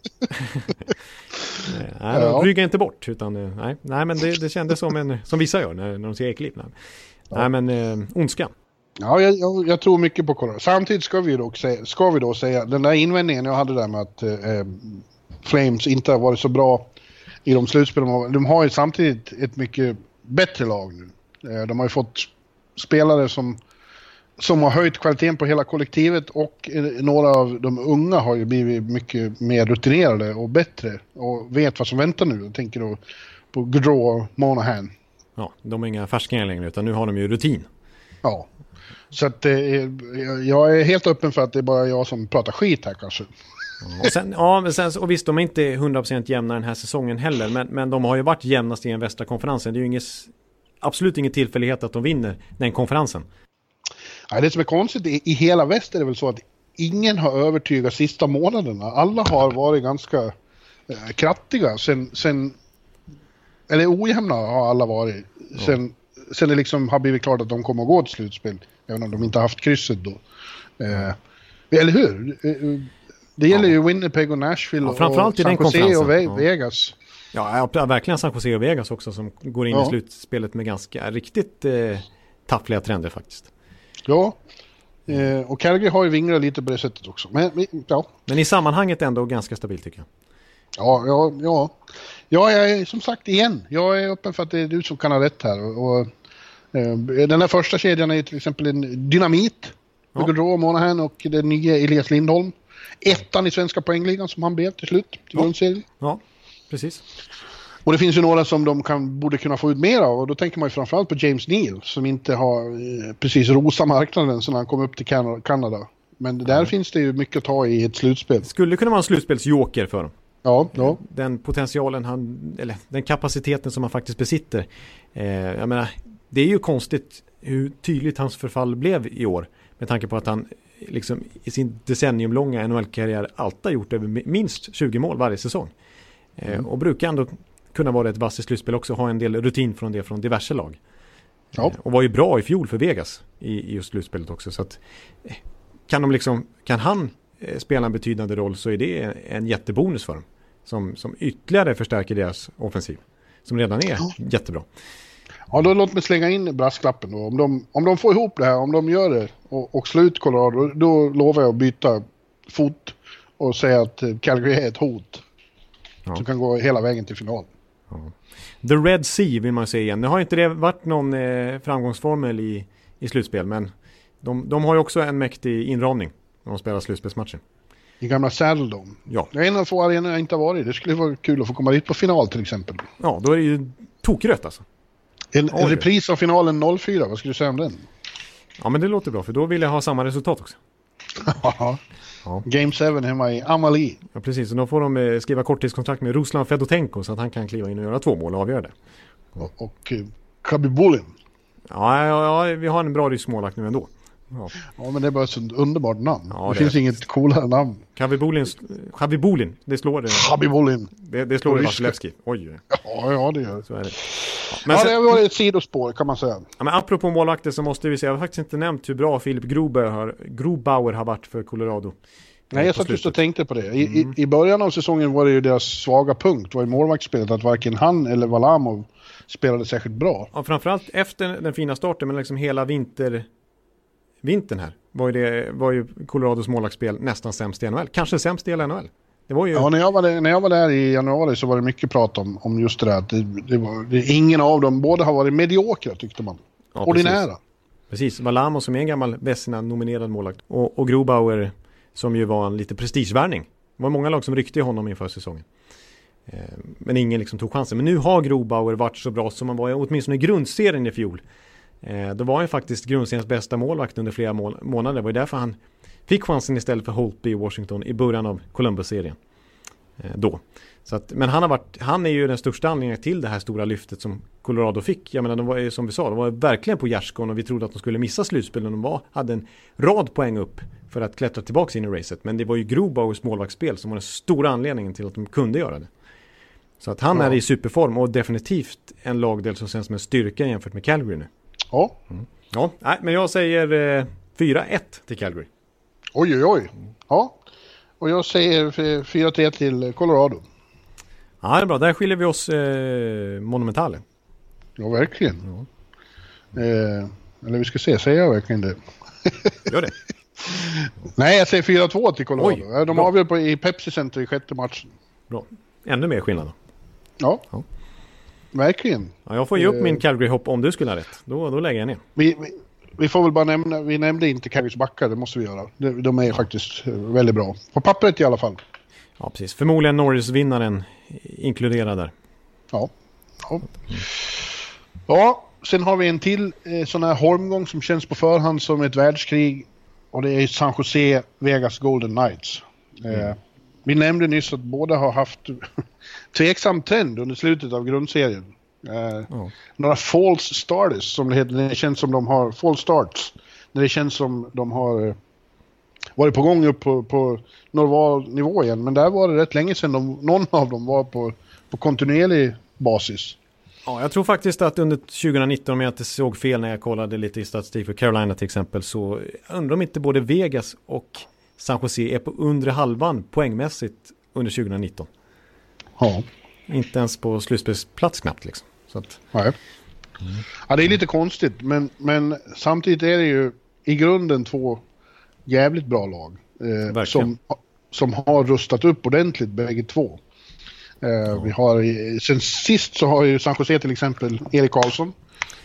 Nej, de ryggar inte bort. Utan, nej men det kändes som vissa gör när de ser Ekeliv. Nej, men ondskan. Ja, jag tror mycket på Colorado. Samtidigt ska vi då säga den där invändningen jag hade där med att Flames inte har varit så bra i de slutspelen. De har ju samtidigt ett mycket bättre lag nu. De har ju fått spelare som har höjt kvaliteten på hela kollektivet och några av de unga har ju blivit mycket mer rutinerade och bättre och vet vad som väntar nu. Jag tänker då på Gaudreau och Monahan. Ja, de är inga färskingar längre utan nu har de ju rutin. Ja, så att jag är helt öppen för att det är bara jag som pratar skit här kanske. Och visst, de är inte 100% jämna den här säsongen heller, men de har ju varit jämnast i den västra konferensen. Det är ju absolut ingen tillfällighet att de vinner den konferensen. Ja, det som är konstigt i hela väst är det väl så att ingen har övertygat sista månaderna. Alla har varit ganska krattiga eller ojämna har alla varit sen det liksom har blivit klart att de kommer att gå till slutspel, även om de inte har haft krysset då. Eller hur? Det gäller ju Winnipeg och Nashville och San Jose och Vegas. Ja, verkligen San Jose och Vegas också som går in i slutspelet med ganska riktigt taffliga trender faktiskt. Ja, och Calgary har ju vingrat lite på det sättet också. Men i sammanhanget ändå ganska stabilt tycker jag. Ja, jag är som sagt igen. Jag är öppen för att det är du som kan ha rätt här. Och Den här första kedjan är ju till exempel en dynamit. Med Gaudreau, Monahan och den nya Elias Lindholm. Ettan i svenska poängligan som han blev till slut till grundserien. Ja, precis. Och det finns ju några som de borde kunna få ut mer av. Och då tänker man ju framförallt på James Neal som inte har precis rosa marknaden sedan han kom upp till Kanada. Men där finns det ju mycket att ta i ett slutspel. Skulle kunna vara en slutspelsjoker för dem. Ja. Den potentialen eller den kapaciteten som han faktiskt besitter. Jag menar, det är ju konstigt hur tydligt hans förfall blev i år. Med tanke på att han liksom i sin decenniumlånga NHL-karriär alltid har gjort över minst 20 mål varje säsong. Och brukar ändå kunna vara ett vass i slutspel också, ha en del rutin från diverse lag. Ja. Och var ju bra i fjol för Vegas i just slutspelet också. Så att kan han spela en betydande roll så är det en jättebonus för dem. Som ytterligare förstärker deras offensiv. Som redan är jättebra. Ja, då låt mig slänga in brasklappen då. Om de får ihop det här, om de gör det och slår ut Colorado, då lovar jag att byta fot och säga att Calgary är ett hot. Ja. Som kan gå hela vägen till final. Ja. The Red Sea vill man säga igen. Det har inte det varit någon framgångsformel i slutspel, men de har ju också en mäktig inramning när de spelar slutspelsmatchen. I gamla Saddle Dome. Ja. Det är en av få arenor jag inte har varit. Det skulle vara kul att få komma dit på final till exempel. Ja, då är det ju tokrött alltså. En repris av finalen 04, vad skulle du säga om den? Ja, men det låter bra, för då vill jag ha samma resultat också. Ja. Game 7 hemma i Amalie. Ja, precis. Och då får de skriva korttidskontrakt med Ruslan Fedotenko så att han kan kliva in och göra 2 mål och avgöra det. Och Khabibulin. Ja, vi har en bra rysk målvakt nu ändå. Ja, men det är bara ett sånt underbart namn. Ja, det finns inget coolare namn. Khabibulin, det slår det. Khabibulin. Det slår det Vasilevski. Oj. Ja, det gör. Så är det. Men det har varit ett sidospår kan man säga. Ja, men apropå målvakter så måste vi säga, jag har faktiskt inte nämnt hur bra Philip Grubauer har varit för Colorado. Nej, jag satt just och tänkte på det. I början av säsongen var det ju deras svaga punkt, var i målvaktsspelet, att varken han eller Valamov spelade särskilt bra. Ja, framförallt efter den fina starten, men liksom hela vintern här var ju Colorados målvaktsspel nästan sämst i NHL. Kanske sämst i NHL. Det var ju... Ja, när jag var där i januari så var det mycket prat om just det där. Att det ingen av dem, båda har varit mediokra tyckte man. Ja, ordinära. Precis. Valamov som är en gammal Vezina-nominerad målvakt. Och Grubauer som ju var en lite prestigevärning. Det var många lag som ryckte i honom inför säsongen. Men ingen liksom tog chansen. Men nu har Grubauer varit så bra som man var åtminstone i grundserien i fjol. Då var han faktiskt grundseriens bästa målvakt under flera månader. Det var ju därför han fick chansen istället för Holtby i Washington i början av Columbus-serien. Då. Så att, men han är ju den största anledningen till det här stora lyftet som Colorado fick. Jag menar, de var ju, som vi sa, de var verkligen på gärdsgården och vi trodde att de skulle missa slutspel. De hade en rad poäng upp för att klättra tillbaka in i racet. Men det var ju Grubauers målvaktsspel som var den stora anledningen till att de kunde göra det. Så att han är i superform och definitivt en lagdel som känns som en styrka jämfört med Calgary nu. Ja. Ja, nej, men jag säger 4-1 till Calgary. Oj. Ja. Och jag säger 4-3 till Colorado. Ja, det är bra. Där skiljer vi oss monumentalt. Ja, verkligen. Ja. Eller vi ska se, säger jag verkligen det? Gör det. Nej, jag säger 4-2 till Colorado. Oj, de avgör i Pepsi Center i 6:e matchen. Bra. Ännu mer skillnad då. Ja. Verkligen. Ja, jag får ge upp min Calgary-hopp om du skulle ha rätt. Då lägger jag ner. Vi får väl bara nämna, vi nämnde inte Calgarys backar, det måste vi göra. De är faktiskt väldigt bra. På pappret i alla fall. Ja, precis. Förmodligen Norris-vinnaren inkluderad där. Ja, sen har vi en till sån här holmgång som känns på förhand som ett världskrig. Och det är San Jose Vegas Golden Knights. Vi nämnde nyss att båda har haft tveksam trend under slutet av grundserien. Några false starters som det heter. Det känns som de har false starts. Det känns som de har varit på gång upp på normal nivå igen. Men där var det rätt länge sedan någon av dem var på kontinuerlig basis. Ja, jag tror faktiskt att under 2019, om jag inte såg fel när jag kollade lite i statistik för Carolina till exempel, så undrar om inte både Vegas och San Jose är på undre halvan poängmässigt under 2019. Ja. Inte ens på slutspelsplats knappt liksom. Så att... Nej. Ja, det är lite konstigt, men samtidigt är det ju i grunden två jävligt bra lag som har rustat upp ordentligt bägge två. Vi har sen sist så har ju San Jose till exempel Erik Karlsson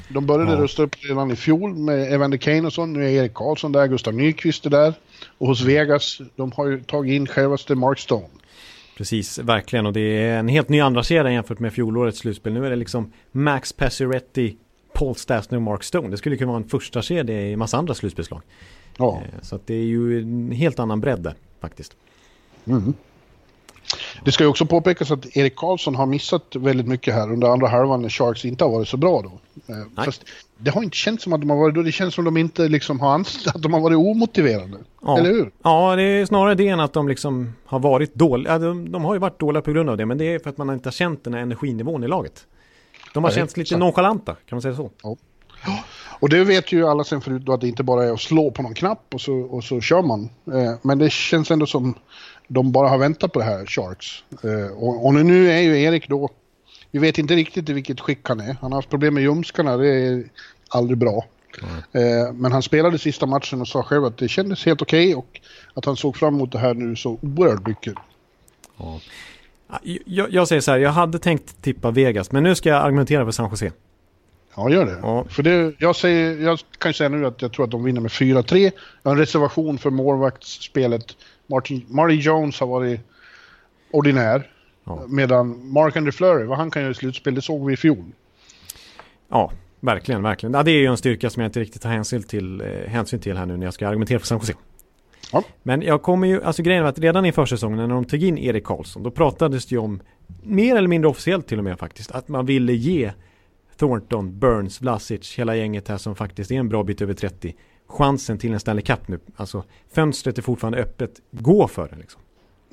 De började rösta upp redan i fjol med Evander Kane och så. Nu är Erik Karlsson där, Gustav Nyqvist är där. Och hos Vegas, de har ju tagit in självaste Mark Stone. Precis, verkligen. Och det är en helt ny andra serie jämfört med fjolårets slutspel. Nu är det liksom Max Pacioretty, Paul Stastny och Mark Stone. Det skulle kunna vara en första serie i massa andra slutspelslag. Ja. Så att det är ju en helt annan bredd där, faktiskt. Mm. Det ska ju också påpekas att Erik Karlsson har missat väldigt mycket här under andra halvan när Sharks inte har varit så bra då. Fast det har inte känts som att de har varit då. Det känns som att de inte liksom att de har varit omotiverade. Ja. Eller hur? Ja, det är snarare det än att de liksom har varit dåliga. De har ju varit dåliga på grund av det, men det är för att man inte har känt den här energinivån i laget. De har känts lite nonchalanta, kan man säga så. Ja. Och det vet ju alla sen förut då, att det inte bara är att slå på någon knapp och så kör man. Men det känns ändå som de bara har väntat på det här, Sharks. Och nu är ju Erik då, vi vet inte riktigt i vilket skick han är. Han har haft problem med ljumskarna, det är aldrig bra. Men han spelade sista matchen och sa själv att det kändes helt okej och att han såg fram emot det här nu så oerhört mycket. Ja. Jag säger så här, jag hade tänkt tippa Vegas, men nu ska jag argumentera för San Jose. Ja, gör det. Ja. För det, jag kan säga nu att jag tror att de vinner med 4-3. Jag har en reservation för målvaktsspelet. Marty Jones har varit ordinär. Ja. Medan Marc-André Fleury, vad han kan göra i slutspel, det såg vi i fjol. Ja, verkligen. Ja, det är ju en styrka som jag inte riktigt tar hänsyn till här nu när jag ska argumentera för San Jose. Ja. Men jag kommer ju, alltså grejen var att redan i försäsongen när de tog in Erik Karlsson, då pratades det ju om, mer eller mindre officiellt till och med faktiskt, att man ville ge Thornton, Burns, Vlasic, hela gänget här som faktiskt är en bra bit över 30, chansen till en Stanley Cup nu. Alltså fönstret är fortfarande öppet. Gå för det liksom.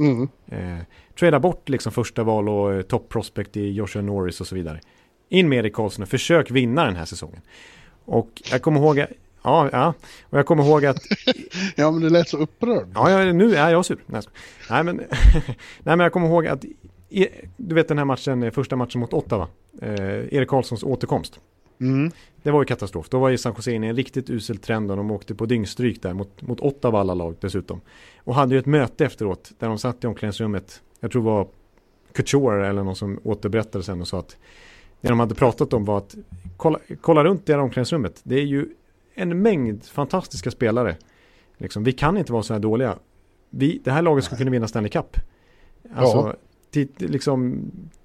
Trada bort liksom första val och top prospect i Joshua Norris och så vidare. In med Erik Karlsson och försök vinna den här säsongen. Och jag kommer ihåg och jag kommer ihåg att ja, men det lät så upprörd. Ja, nu är jag sur. Nej, men nej, men jag kommer ihåg att du vet den här matchen, första matchen mot Ottawa, Erik Karlssons återkomst. Det var ju katastrof. Då var ju San Jose in i en riktigt usel trend och de åkte på dyngstryk där mot Ottawa alla lag dessutom. Och hade ju ett möte efteråt där de satt i omklädningsrummet. Jag tror det var Couture eller någon som återberättade sen och sa att det de hade pratat om var att kolla runt det här omklädningsrummet. Det är ju en mängd fantastiska spelare. Liksom, vi kan inte vara så här dåliga. Det här laget skulle kunna vinna Stanley Cup. Alltså, liksom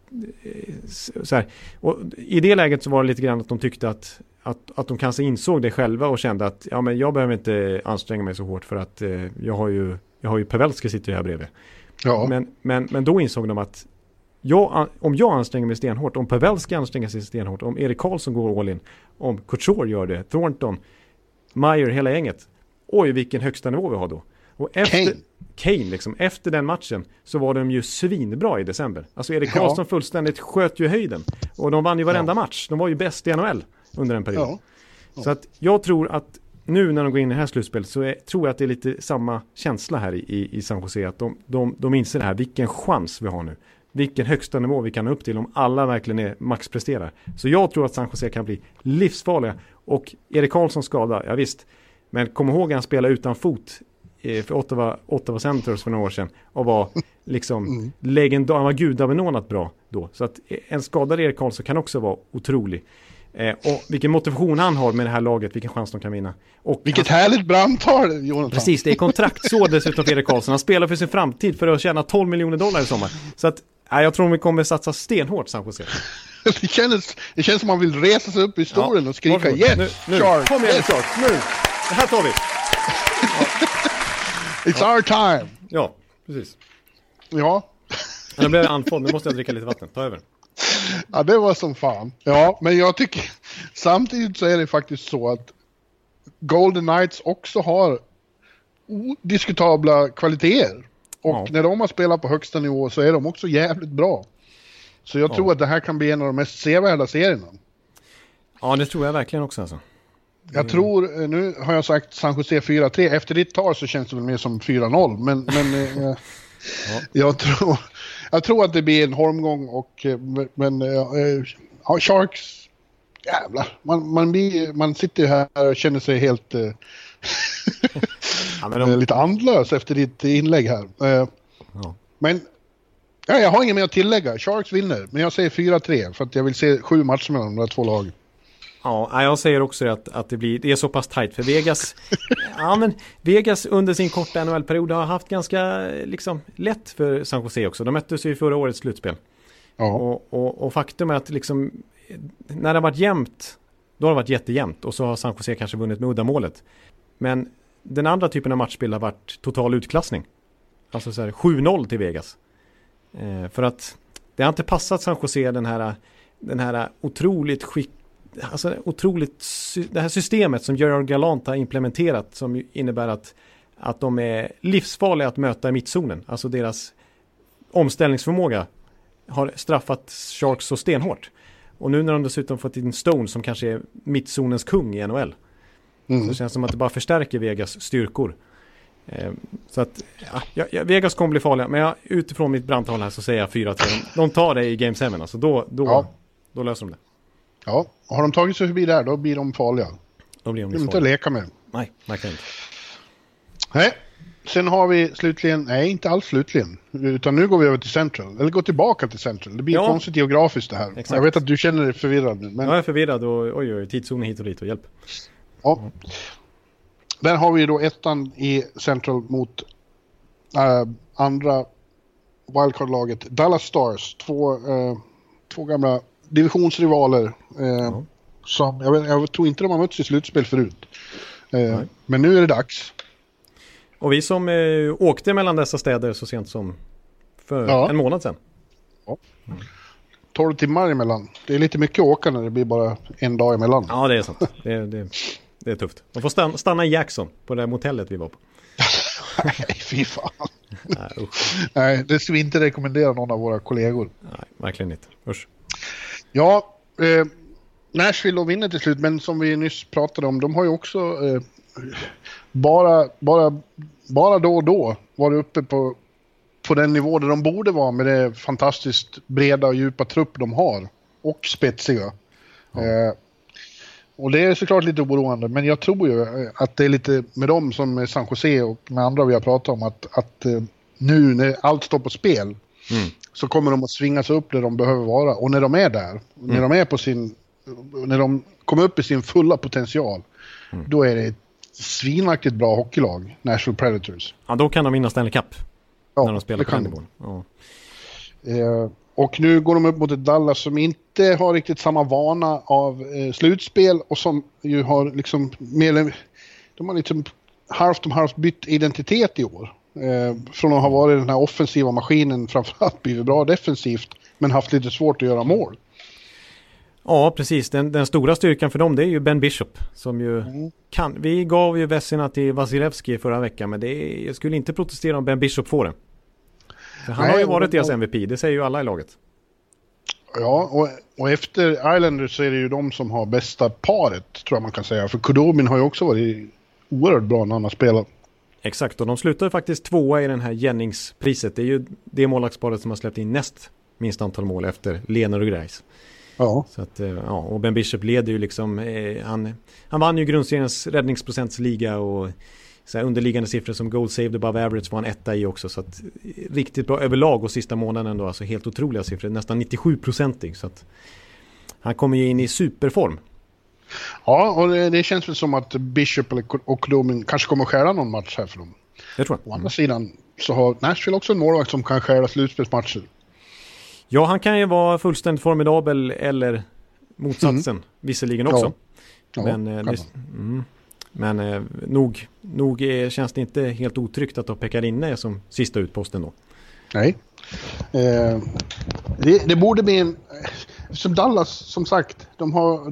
så här. Och i det läget så var det lite grann att de tyckte att de kanske insåg det själva och kände att ja, men jag behöver inte anstränga mig så hårt för att jag har ju Pavelski sitter här bredvid. Ja. Men då insåg de att om jag anstränger mig stenhårt, om Pavelski anstränger sig stenhårt, om Erik Karlsson går all in, om Couture gör det, Thornton, Meyer, hela gänget. Oj, vilken högsta nivå vi har då. Och Kane liksom, efter den matchen så var de ju svinbra i december. Alltså Erik Karlsson fullständigt sköt ju höjden. Och de vann ju varenda match. De var ju bäst i NHL under en period. Ja. Så att jag tror att nu när de går in i det här slutspelet så tror jag att det är lite samma känsla här i San Jose. Att de inser det här, vilken chans vi har nu. Vilken högsta nivå vi kan nå upp till om alla verkligen är maxpresterar. Så jag tror att San Jose kan bli livsfarliga. Och Erik Karlsson skada, ja visst. Men kom ihåg att han spelade utan fot för Ottawa Senators för några år sedan och var liksom legendar, han var gudabenådat bra då. Så att en skadad Erik Karlsson kan också vara otrolig. Och vilken motivation han har med det här laget, vilken chans de kan vinna. Och vilket härligt brandtal, Jonathan. Precis, det är kontraktsår dessutom för Erik Karlsson. Han spelar för sin framtid för att tjäna $12 miljoner i sommar. Så att jag tror vi kommer satsa stenhårt, San Jose. det känns som man vill resa sig upp i stolen och skrika yes, nu. Sharks, kom igen, Sharks, nu. Det här tar vi. It's our time. Ja, precis. Ja. Nu blev jag andfådd, nu måste jag dricka lite vatten. Ta över. Ja, det var som fan. Ja, men jag tycker samtidigt så är det faktiskt så att Golden Knights också har odiskutabla kvaliteter. Och när de har spelat på högsta nivå så är de också jävligt bra. Så jag tror att det här kan bli en av de mest sevärda serierna. Ja, det tror jag verkligen också alltså. Jag tror, nu har jag sagt San Jose 4-3. Efter ditt tal så känns det väl mer som 4-0. Men jag tror att det blir en holmgång. Men Sharks, jävlar. Man sitter ju här och känner sig helt lite andlös efter ditt inlägg här. Men jag har inget mer att tillägga. Sharks vinner, men jag säger 4-3 för att jag vill se 7 matcher mellan de där två lagen. Ja, jag säger också att det är så pass tajt för Vegas. Ja, men Vegas under sin korta NHL-period har haft ganska liksom lätt för San Jose också. De möttes ju i förra årets slutspel. Ja. Och faktum är att liksom, när det har varit jämnt, då har det varit jättejämnt. Och så har San Jose kanske vunnit med uddamålet. Men den andra typen av matchspel har varit total utklassning. Alltså så här 7-0 till Vegas. För att det har inte passat San Jose den här otroligt det här systemet som Gerard Gallant har implementerat, som innebär att de är livsfarliga att möta i mittzonen. Alltså deras omställningsförmåga har straffat Sharks så stenhårt. Och nu när de dessutom fått in Stone som kanske är mittzonens kung i NHL, så känns det som att det bara förstärker Vegas styrkor. Så att Vegas kommer bli farliga, men utifrån mitt brandtal här så säger jag 4-3. De tar det i Game 7, alltså då löser de det. Ja, har de tagit sig förbi där, då blir de farliga. Då blir de inte att leka med. Nej, verkligen inte. Nej, sen har vi inte alls slutligen, utan nu går vi över till Central, eller går tillbaka till Central. Det blir konstigt geografiskt det här. Exakt. Jag vet att du känner dig förvirrad nu. Men... Jag är förvirrad och oj, tidszonen hit och dit och hjälp. Ja. Där har vi då ettan i Central mot andra wildcard-laget Dallas Stars. Två gamla divisionsrivaler som jag tror inte de har mötts i slutspel förut. Men nu är det dags. Och vi som åkte mellan dessa städer så sent som för en månad sedan. Ja. 12 timmar emellan. Det är lite mycket åka när det blir bara en dag emellan. Ja, det är sant. Det är tufft. De får stanna i Jackson på det här motellet vi var på. Nej, fy fan. Nej, det ska vi inte rekommendera någon av våra kollegor. Nej, verkligen inte. Usch. Ja, Nashville och vinner till slut, men som vi nyss pratade om, de har ju också bara då och då varit uppe på den nivå där de borde vara med det fantastiskt breda och djupa trupp de har och spetsiga. Och det är såklart lite oroande, men jag tror ju att det är lite med dem som med San Jose och med andra vi har pratat om att nu när allt står på spel så kommer de att svinga sig upp där de behöver vara. Och när de är där, när de kommer upp i sin fulla potential, då är det ett svinaktigt bra hockeylag, Nashville Predators. Ja, då kan de vinna Stanley Cup när de spelar på den nivån. Ja. Och nu går de upp mot ett Dallas som inte har riktigt samma vana av slutspel och som ju har liksom de har liksom halvt bytt identitet i år. Från att ha varit den här offensiva maskinen, framförallt blivit bra defensivt, men haft lite svårt att göra mål. Ja, precis. Den stora styrkan för dem, det är ju Ben Bishop som ju kan. Vi gav ju vässorna till Vasilevski förra veckan, men jag skulle inte protestera om Ben Bishop får det. Han har ju varit deras MVP, det säger ju alla i laget. Ja, och efter Islanders så är det ju de som har bästa paret, tror jag man kan säga. För Khudobin har ju också varit oerhört bra när han har spelat. Exakt, och de slutar ju faktiskt 2:a i den här Jennings-priset. Det är ju det målvaktsparet som har släppt in näst minst antal mål efter Lehner och Greis. Ja. Så att, och Ben Bishop leder ju liksom, han vann ju grundseriens räddningsprocentsliga och så här underliggande siffror som goal saved above average var han etta i också, så att riktigt bra överlag och sista månaden då, alltså helt otroliga siffror, nästan 97%, så att han kommer ju in i superform. Ja, och det känns väl som att Bishop och Khudobin kanske kommer att skära någon match här för dem. Jag tror. Å andra sidan så har Nashville också en målvakt som kan skära slutspelsmatcher. Ja, han kan ju vara fullständigt formidabel eller motsatsen, visserligen också. Ja, men nog känns det inte helt otryggt att ha Pekarinne som sista utposten då. Nej. Det borde bli en... Som Dallas, som sagt, de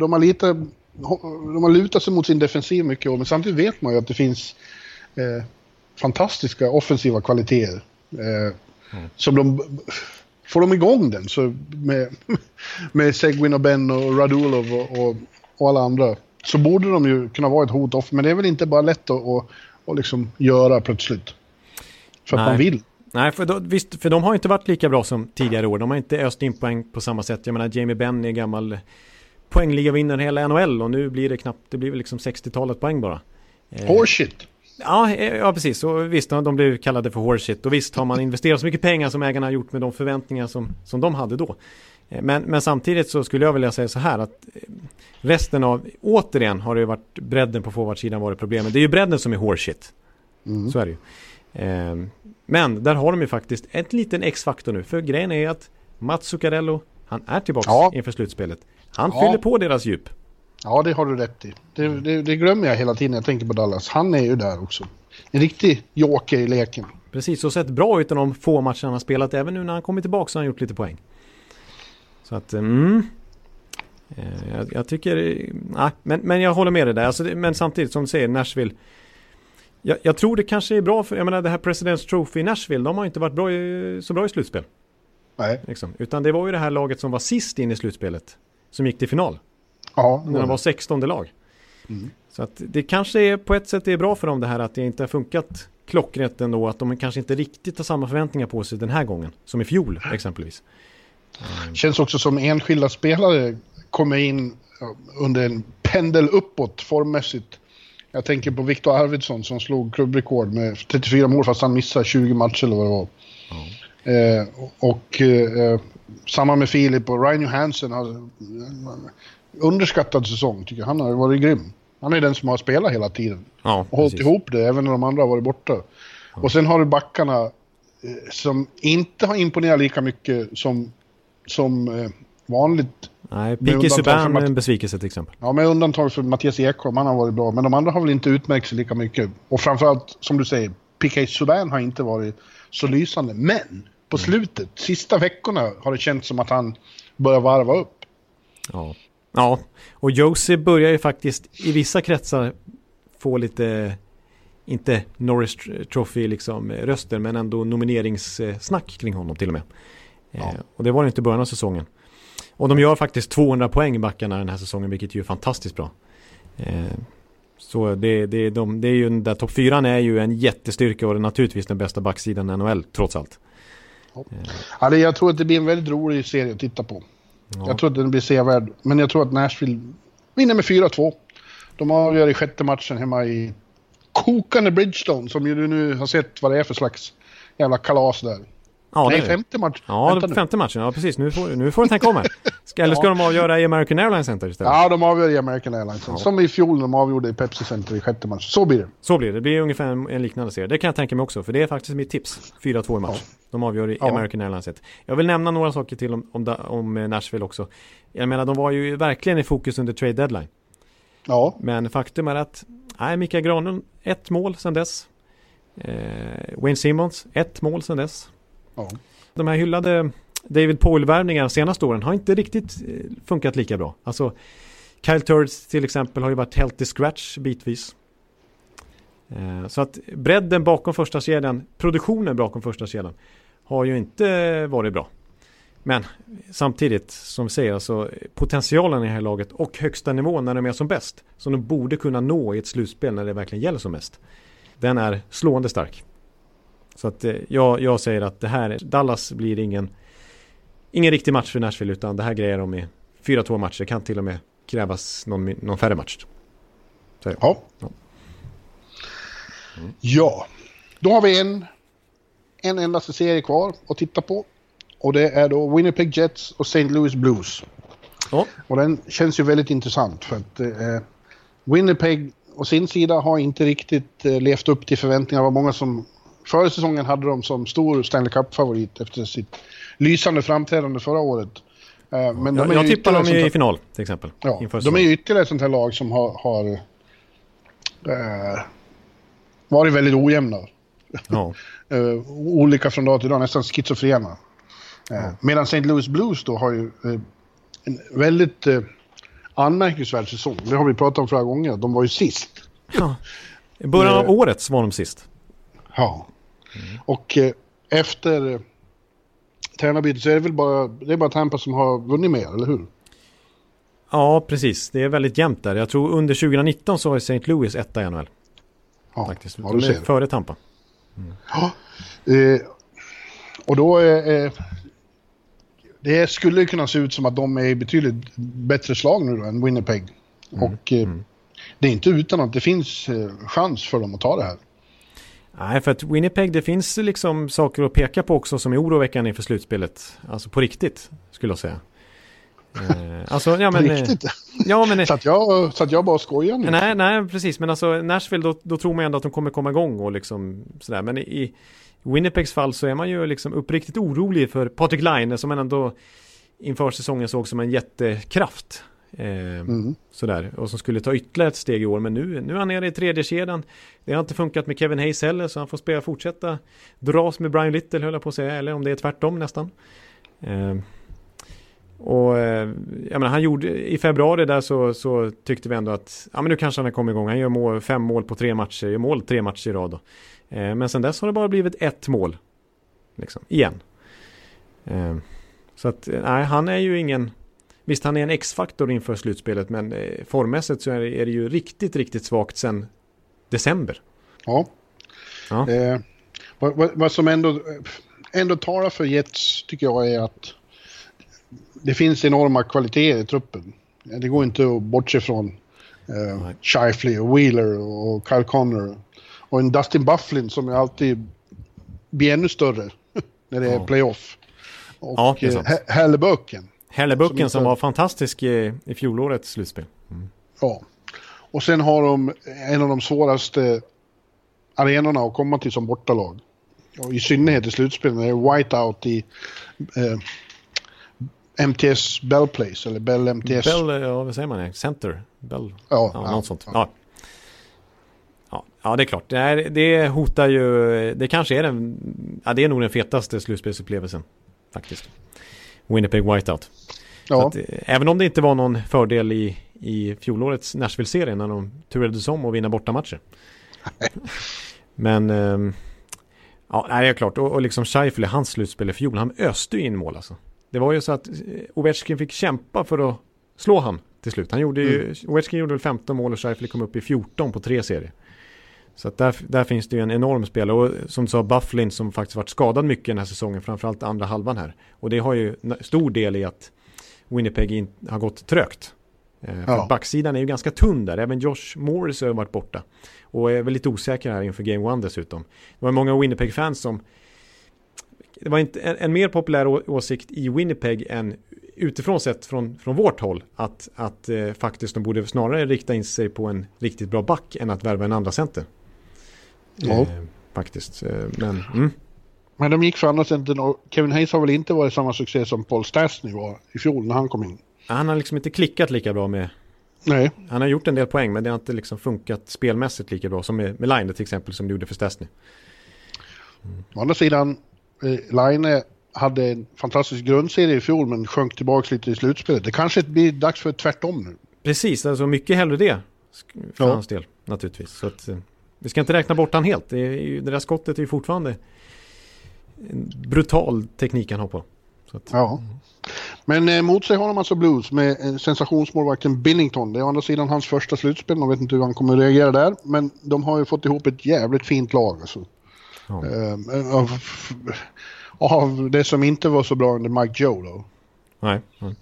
har lutat sig mot sin defensiv mycket, men samtidigt vet man ju att det finns fantastiska offensiva kvaliteter. Som får de igång den så med Seguin och Ben och Radulov och alla andra, så borde de ju kunna vara ett hot off, men det är väl inte bara lätt att liksom göra plötsligt för att man vill. Nej, för de har inte varit lika bra som tidigare år. De har inte öst in poäng på samma sätt. Jag menar, Jamie Benn är gammal poängliga vinnare hela NHL och nu blir det knappt, det blir väl liksom 60-talet poäng bara. Horseshit. Ja, precis. Och visst, de blev kallade för horseshit. Och visst har man investerat så mycket pengar som ägarna har gjort med de förväntningar som de hade då. Men samtidigt så skulle jag vilja säga så här att resten av, återigen har det ju varit bredden på forwardsidan varit problemet. Det är ju bredden som är horseshit. Så är det ju. Men där har de ju faktiskt ett liten X-faktor nu. För grejen är att Mats Zuccarello, han är tillbaka inför slutspelet. Han fyller på deras djup. Ja, det har du rätt i. Det glömmer jag hela tiden när jag tänker på Dallas. Han är ju där också. En riktig joker i leken. Precis, och sett bra ut i de få matcherna han har spelat. Även nu när han kommer tillbaka så har han gjort lite poäng. Så att, jag tycker, men jag håller med dig där. Alltså, men samtidigt som du säger, Nashville. Jag tror det kanske är bra för, jag menar det här President's Trophy i Nashville, de har inte varit så bra i slutspel. Nej. Liksom. Utan det var ju det här laget som var sist in i slutspelet som gick till final. Ja, när de var 16:e lag. Så att det kanske är på ett sätt är bra för dem det här att det inte har funkat klockrent ändå, att de kanske inte riktigt har samma förväntningar på sig den här gången som i fjol exempelvis. Känns också som enskilda spelare kommer in under en pendel uppåt formmässigt. Jag tänker på Victor Arvidsson som slog klubbrekord med 34 mål fast han missade 20 matcher eller vad det var. Samma med Filip och Ryan Johansson har underskattad säsong tycker jag. Han har varit grym. Han är den som har spelat hela tiden. Ja, och hållit ihop det även när de andra har varit borta. Ja. Och sen har du backarna som inte har imponerat lika mycket som vanligt. Nej, P.K. Subban är en besvikelse till exempel. Ja, med undantag för Mattias Ekholm, han har varit bra. Men de andra har väl inte utmärkt sig lika mycket. Och framförallt, som du säger, P.K. Subban har inte varit så lysande. Men på slutet, sista veckorna har det känts som att han börjar varva upp. Ja, och Josie börjar ju faktiskt i vissa kretsar få lite, inte Norris Trophy liksom röster, men ändå nomineringssnack kring honom till och med. Och det var det inte i början av säsongen. Och de gör faktiskt 200 poäng i backarna den här säsongen, vilket är ju fantastiskt bra. Så det är ju den där topp 4 är ju en jättestyrka och det är naturligtvis den bästa backsidan i NHL trots allt. Ja, jag tror att det blir en väldigt rolig serie att titta på. Ja. Jag tror att den blir sevärd. Men jag tror att Nashville vinner med 4-2. De avgör i 6:e matchen hemma i kokande Bridgestone, som ju du nu har sett vad det är för slags jävla kalas där. Ja, nej, 5:e matchen. Ja, 5:e matchen. Ja, precis. Nu får du tänka om här. Eller ska de avgöra i American Airlines Center istället? Ja, de avgör i American Airlines Center. Ja. Som i fjol när de avgjorde i Pepsi Center i 6:e matchen. Så blir det. Så blir det. Det blir ungefär en liknande serie. Det kan jag tänka mig också. För det är faktiskt mitt tips. 4-2 i match. Ja. De avgör i American Airlines Center. Jag vill nämna några saker till om Nashville också. Jag menar, de var ju verkligen i fokus under trade deadline. Ja. Men faktum är att Mikael Granlund, 1 mål sedan dess. Wayne Simmons, 1 mål sedan dess. Ja. De här hyllade David Poile-värvningarna senaste åren har inte riktigt funkat lika bra. Alltså Kyle Turris till exempel har ju varit healthy scratch bitvis. Så att bredden bakom första kedjan, produktionen bakom första kedjan har ju inte varit bra. Men samtidigt, som vi säger, alltså, potentialen i det här laget och högsta nivån när de är som bäst, som de borde kunna nå i ett slutspel när det verkligen gäller som mest, den är slående stark. Så att jag säger att det här, Dallas blir ingen riktig match för Nashville, utan det här grejer de i 4-2 matcher. Det kan till och med krävas någon färre match. Ja. Ja, då har vi en endaste serie kvar att titta på. Och det är då Winnipeg Jets och St. Louis Blues. Ja. Och den känns ju väldigt intressant för att Winnipeg å sin sida har inte riktigt levt upp till förväntningar. Det var många som förra säsongen hade de som stor Stanley Cup-favorit efter sitt lysande framträdande förra året. Men jag tippar dem i final till exempel. Ja, de är ju ytterligare ett sånt här lag som har varit väldigt ojämna. Ja. Olika från dag till dag, nästan schizofrena. Medan St. Louis Blues då har ju en väldigt anmärkningsvärd säsong. Det har vi pratat om flera gånger. De var ju sist. Ja. I början av året var de sist. Ja. Och efter tränarbytet så är det är bara Tampa som har vunnit mer, eller hur? Ja, precis. Det är väldigt jämnt där. Jag tror under 2019 så var St. Louis 1 i NHL. Ja, faktiskt. De är före Tampa. Ja. Och då det skulle kunna se ut som att de är betydligt bättre slag nu då än Winnipeg. Och det är inte utan att det finns chans för dem att ta det här. Nej, för att Winnipeg, det finns liksom saker att peka på också som är oroväckande inför slutspelet. Alltså på riktigt, skulle jag säga. Alltså, ja, men, riktigt? Ja, men, så att jag bara skojar nu. Nej, precis. Men alltså Nashville, då tror man ändå att de kommer komma igång och liksom sådär. Men i Winnipegs fall så är man ju liksom uppriktigt orolig för Patrik Laine som man ändå inför säsongen såg som en jättekraft. Sådär. Och som skulle ta ytterligare ett steg i år. Men nu är han nere i tredje kedjan. Det har inte funkat med Kevin Hayes heller, så han får fortsätta dras med Brian Little, höll jag på att säga. Eller om det är tvärtom nästan. Och jag menar, han gjorde i februari där så tyckte vi ändå att men nu kanske han har kommit igång. Han gör 5 mål på 3 matcher. Gör mål 3 matcher i rad då. Men sen dess har det bara blivit 1 mål. Liksom, igen. Så att, nej, han är ju ingen... Visst, han är en X-faktor inför slutspelet, men formmässigt så är det ju riktigt, riktigt svagt sedan december. Ja. Vad som ändå talar för Jets tycker jag är att det finns enorma kvaliteter i truppen. Det går inte att bortse från Scheifele och Wheeler och Kyle Connor och en Dustin Byfuglien som alltid blir ännu större när det är playoff. Och Hellebuycken som var fantastisk i fjolårets slutspel. Ja. Och sen har de en av de svåraste arenorna att komma till som bortalag. Och i synnerhet i slutspelen är det whiteout i MTS Bell Place eller Bell MTS. Bell, ja, vad säger man? Center Bell. Ja, något sånt. Ja, det är klart. Det hotar ju, det kanske är det är nog den fetaste slutspelsupplevelsen faktiskt. Winnipeg Whiteout. Ja. Så att, även om det inte var någon fördel i fjolårets Nashville-serien när de turades om och vinna bortamatcher. Men det är klart. Och liksom Scheifele, hans slutspel i fjol, han öste ju in mål alltså. Det var ju så att Ovechkin fick kämpa för att slå han till slut. Ovechkin gjorde väl 15 mål och Scheifele kom upp i 14 på 3 serier. Så att där finns det ju en enorm spelare. Och som du sa, Byfuglien som faktiskt varit skadad mycket den här säsongen, framförallt andra halvan här. Och det har ju stor del i att Winnipeg har gått trögt. För backsidan är ju ganska tunn där. Även Josh Morris har varit borta. Och är väl lite osäker här inför Game 1 dessutom. Det var många Winnipeg-fans som... Det var inte en mer populär åsikt i Winnipeg än utifrån sett från vårt håll att faktiskt de borde snarare rikta in sig på en riktigt bra back än att värva en andra center. Faktiskt. Men de gick för andra center och Kevin Hayes har väl inte varit samma succé som Paul Stastny var i fjol när han kom in. Han har liksom inte klickat lika bra med... Nej. Han har gjort en del poäng men det har inte liksom funkat spelmässigt lika bra som med Line till exempel som det gjorde för Stastny. Å andra sidan Line hade en fantastisk grundserie i fjol men sjönk tillbaka lite i slutspelet. Det kanske blir dags för tvärtom nu. Precis, alltså mycket hellre det för hans del naturligtvis. Så att, vi ska inte räkna bort han helt. Det där skottet är ju fortfarande en brutal teknik han har på. Så att, Men mot sig har de alltså Blues med sensationsmålvakten Binnington. Det är å andra sidan hans första slutspel. Man vet inte hur han kommer att reagera där. Men de har ju fått ihop ett jävligt fint lag alltså. Av det som inte var så bra under Mike Joe då. Nej.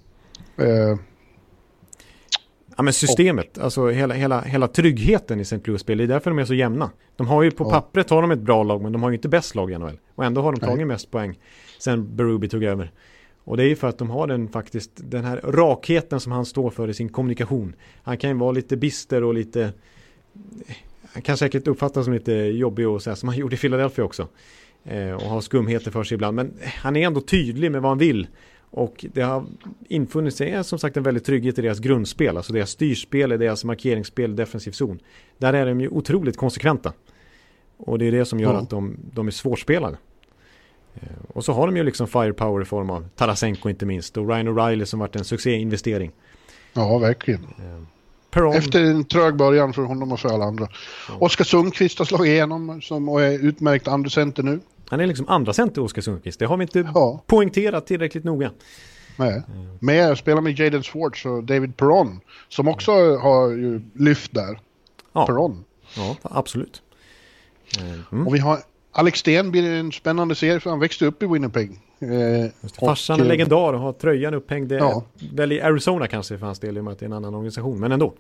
Men systemet, alltså hela tryggheten i St. Louis-spel, det är därför de är så jämna. De har ju på pappret har de ett bra lag, men de har ju inte bäst lag i NHL. Och ändå har de tagit mest poäng sen Berube tog över. Och det är ju för att de har den här rakheten som han står för i sin kommunikation. Han kan ju vara lite bister och lite... Han kan säkert uppfattas som lite jobbig och så här, som han gjorde i Philadelphia också. Och har skumheter för sig ibland. Men han är ändå tydlig med vad han vill. Och det har infunnit sig som sagt en väldigt trygghet i deras grundspel. Alltså deras styrspel, deras markeringsspel, defensiv zon. Där är de ju otroligt konsekventa. Och det är det som gör att de är svårspelade. Och så har de ju liksom firepower i form av Tarasenko inte minst. Och Ryan O'Reilly som varit en succéinvestering. Ja, verkligen. Efter en trög början för honom och för alla andra. Oskar Sundqvist har slagit igenom och är utmärkt andra center nu. Han är liksom andra center, Oskar Sundqvist. Det har vi inte poängterat tillräckligt noga. Nej. Men jag spelar med Jaden Schwartz och David Perron som också har ju lyft där. Perron. Ja, absolut. Och vi har Alex Sten blir en spännande serie för han växte upp i Winnipeg. Farsan är legendar och har tröjan upphängd väl i Arizona kanske för hans del i och med att det är en annan organisation, men ändå.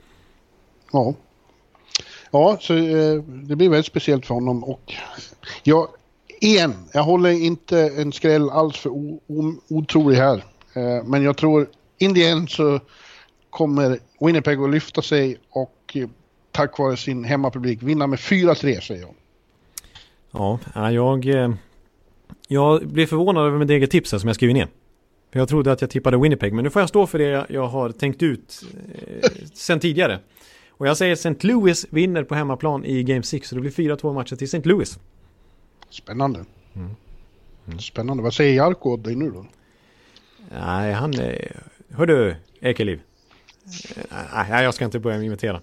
Ja, så det blir väldigt speciellt för honom och jag håller inte en skräll alls för otrolig här. Men jag tror in the end så kommer Winnipeg att lyfta sig och tack vare sin hemmapublik vinna med 4-3, säger jag. Ja, jag blev förvånad över mitt eget tips som jag skrev ner. För jag trodde att jag tippade Winnipeg, men nu får jag stå för det jag har tänkt ut sen tidigare. Och jag säger St. Louis vinner på hemmaplan i Game 6, så det blir 4-2 matcher till St. Louis. Spännande. Spännande. Vad säger Jarko åt dig nu då? Nej, hör du, Ekeliv. Nej, jag ska inte börja imitera.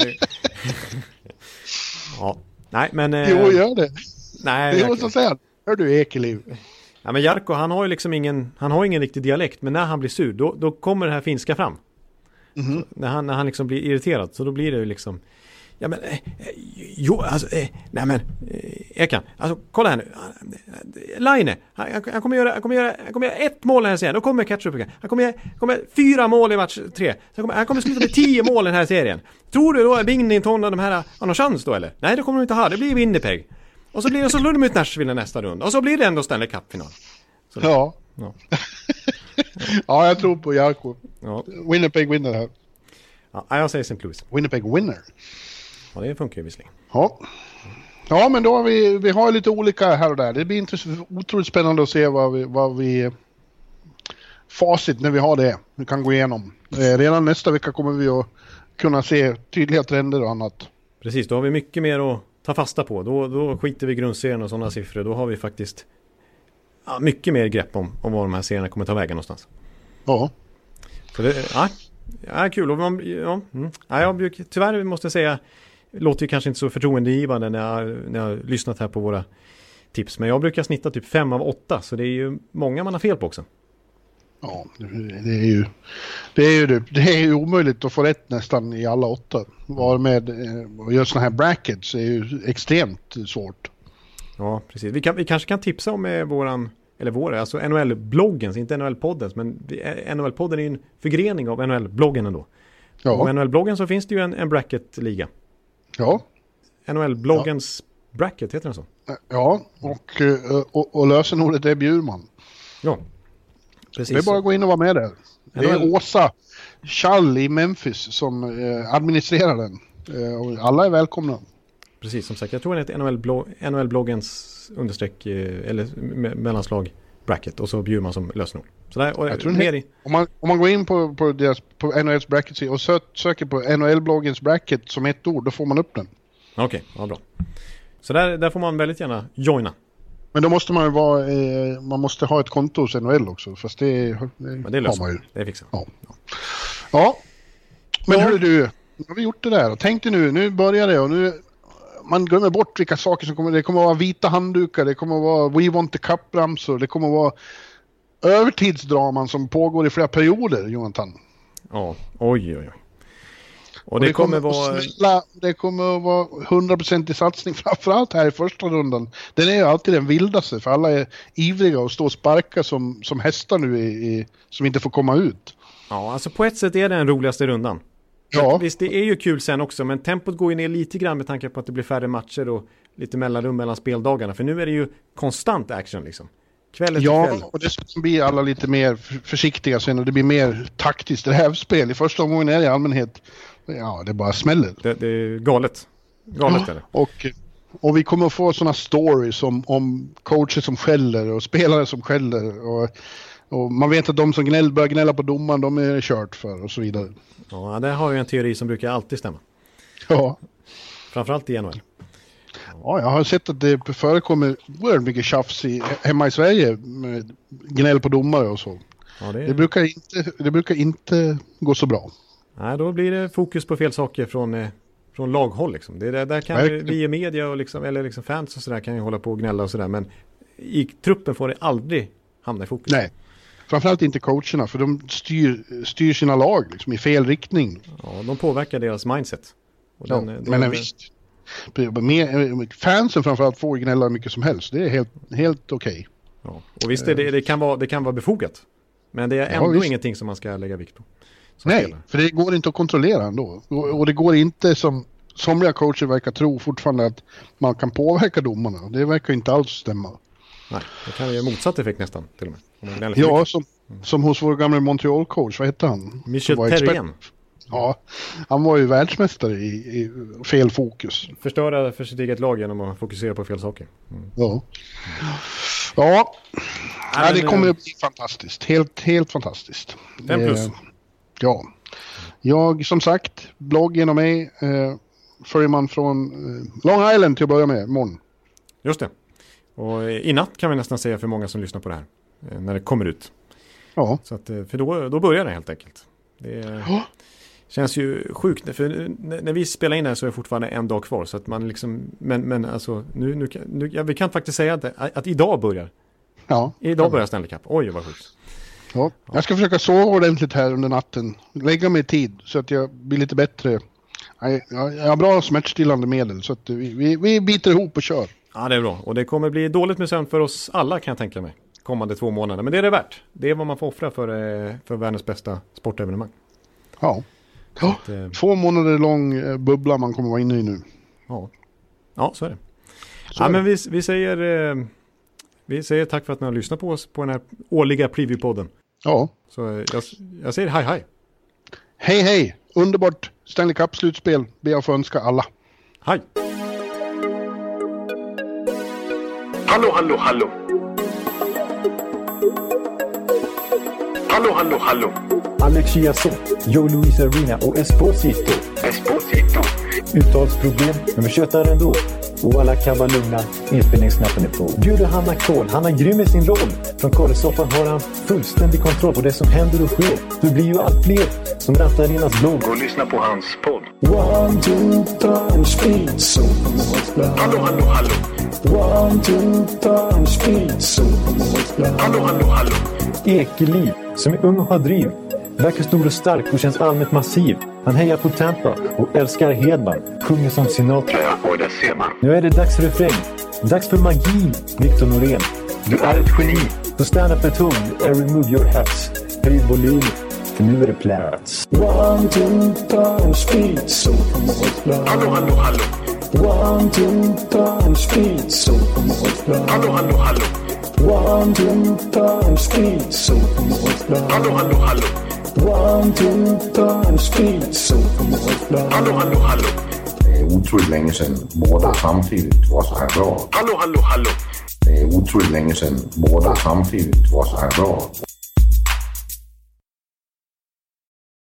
Ja, nej, men... Jo, gör det. Nej, det är vad som säger. Hör du, Ekeliv. Ja, men Jarko, han har ju liksom ingen riktig dialekt, men när han blir sur, då kommer det här finska fram. Mm-hmm. När han liksom blir irriterad, så då blir det ju liksom... Ja, men... Jo, alltså... nej, men... Ekan, alltså, kolla här nu. Line, han kommer göra 1 mål den här serien. Då kommer Ketchup. Han kommer göra 4 mål i match 3. Han kommer sluta med 10 mål den här serien. Tror du då att Binnington och de här har någon chans då, eller? Nej, det kommer de inte ha. Det blir Winnipeg. Och så slår de ut Nashville nästa runda. Och så blir det ändå Stanley Cup-final. Ja. Ja, jag tror på Jarko. Ja. Winnipeg vinner här. Ja, jag säger St. Louis. Winnipeg winner. Ja, det funkar ju visserligen. Ja, men då har vi har lite olika här och där. Det blir otroligt spännande att se vad vi facit när vi har det. Vi kan gå igenom. Redan nästa vecka kommer vi att kunna se tydliga trender och annat. Precis, då har vi mycket mer att ta fasta på. Då skiter vi grundserien och sådana siffror. Då har vi faktiskt mycket mer grepp om vad de här serierna kommer ta vägen någonstans. Ja. Så det är kul. Och tyvärr måste jag säga, låter ju kanske inte så förtroendegivande när jag har lyssnat här på våra tips. Men jag brukar snitta typ 5 av 8. Så det är ju många man har fel på också. Ja, det är ju omöjligt att få rätt nästan i alla 8. Var med och göra såna här brackets är ju extremt svårt. Ja, precis. Vi kanske kan tipsa om alltså NHL-bloggen, inte NHL-podden, men NHL-podden är ju en förgrening av NHL-bloggen ändå. Ja. Och NHL-bloggen så finns det ju en bracket-liga. Ja. NHL-bloggens bracket, heter den så? Ja, och lösenordet är Bjurman. Ja, precis. Det är bara att gå in och vara med där. Det är Åsa Schall i Memphis som administrerar den. Och alla är välkomna. Precis, som sagt. Jag tror det är NHL-bloggens understreck eller mellanslag bracket och så Bjurman som lösenord. Så där, och jag tror om man går in på NHLs bracket och söker på NHL-bloggens bracket som ett ord, då får man upp den. Okej, ja, bra. Så där får man väldigt gärna joina. Men då måste man ju man måste ha ett konto hos NHL också, fast det har man ju. Det fixar. Ja. Men hörru du, nu har vi gjort det där. Och tänk dig nu börjar det och nu man glömmer bort vilka saker som kommer. Det kommer att vara vita handdukar, det kommer att vara We Want the Cup-ramsor, det kommer att vara övertidsdraman som pågår i flera perioder, Jonathan. Ja, oj. Och det kommer att vara 100% i satsning, framförallt här i första rundan. Den är ju alltid den vildaste, för alla är ivriga och står och sparka som hästar nu som inte får komma ut. Ja, alltså på ett sätt är det den roligaste rundan. Ja. Visst, det är ju kul sen också, men tempot går ju ner lite grann med tanke på att det blir färre matcher och lite mellanrum mellan speldagarna. För nu är det ju konstant action liksom. Kväll efter kväll. Ja, och det blir alla lite mer försiktiga sen och det blir mer taktiskt rävspel. I första omgången är det i allmänhet, det bara smäller. Det är galet. Galet är det. Och vi kommer att få sådana stories om coacher som skäller och spelare som skäller och man vet att de som börjar gnälla på domaren, de är kört för och så vidare. Ja, det har ju en teori som brukar alltid stämma. Ja. Framförallt i NHL. Ja, jag har sett att det förekommer oerhört mycket tjafs hemma i Sverige med gnäll på domare och så. Ja, det brukar inte gå så bra. Nej, då blir det fokus på fel saker från laghåll liksom. Det där kan vi i media och eller fans och sådär kan ju hålla på och gnälla och sådär, men i truppen får det aldrig hamna i fokus. Nej. Framförallt inte coacherna, för de styr sina lag liksom, i fel riktning. Ja, de påverkar deras mindset. Och visst. Fansen framförallt får gnälla mycket som helst. Det är helt okej. Ja, och visst, det kan vara befogat. Men det är ändå ingenting som man ska lägga vikt på. Nej, spelar. För det går inte att kontrollera ändå. Och det går inte, som somliga coacher verkar tro fortfarande, att man kan påverka domarna. Det verkar inte alls stämma. Nej, det kan ju motsatt effekt nästan till och med. Som hos vår gamla Montreal-coach, vad hette han? Michel Therrien. Ja, han var ju världsmästare i fel fokus. Förstöra för sitt eget lag genom att fokusera på fel saker. Ja, det kommer att bli fantastiskt. Helt fantastiskt. 5+. Ja. Jag, som sagt, blogg genom mig följer man från Long Island till att börja med, imorgon. Just det. Och i natt kan vi nästan säga för många som lyssnar på det här. När det kommer ut. Ja. Så att, för då börjar det helt enkelt. Det känns ju sjukt. För när vi spelar in här så är det fortfarande en dag kvar. Så att man liksom, men alltså, vi kan faktiskt säga att idag börjar. Ja. Idag börjar Stanley Cup. Oj, vad sjukt. Ja. Jag ska försöka sova ordentligt här under natten. Lägga mig i tid så att jag blir lite bättre. Jag har bra smärtstillande medel så att vi biter ihop och kör. Ja, det är bra. Och det kommer bli dåligt med sömn för oss alla, kan jag tänka mig. Kommande 2 månader. Men det är det värt. Det är vad man får offra för världens bästa sportevenemang. Ja. Så att, 2 månader lång bubbla man kommer vara inne i nu. Ja, så är det. Men vi säger tack för att ni har lyssnat på oss på den här årliga preview-podden. Ja. Så jag säger hej. Hej. Underbart Stanley Cup-slutspel. Ber jag få önska alla. Hej. Hallå. Alex Chiazot, Joe Luis Arena och Esposito. Uttalsproblem, men vi tjötar ändå. Och alla kan vara lugna, inspelningsknappen är på. Bjuder Hanna Kohl, han är grym i sin roll. Från Kållesoffan har han fullständig kontroll på det som händer och sker. Det blir ju allt fler som rattar in hans blogg. Och lyssna på hans podd. 1, 2, 3, speed, so Hallå. 1, 2, 3, speed, so Hallå. Ekeliv, som är ung och har driv. Verkar stor och stark och känns allmänt massiv. Han hejar på Tampa och älskar Hedman. Sjunger som Sinatra. Ja, och det ser man. Nu är det dags för refräng. Dags för magi, Victor Norén. Du är ett geni. Så stand up at home and remove your hats. Höj volym, för nu är det plats. 1, 2, 3, speed, so Hallå. 1, 2, 3, speed, so Hallå. 1, 2, 3, speed, so Hallå. 1, 2, 3, speed, so Hallå. Det är otroligt länge sedan båda samtidigt var så här bra. Hallå. Det är otroligt länge sedan båda samtidigt var så här bra.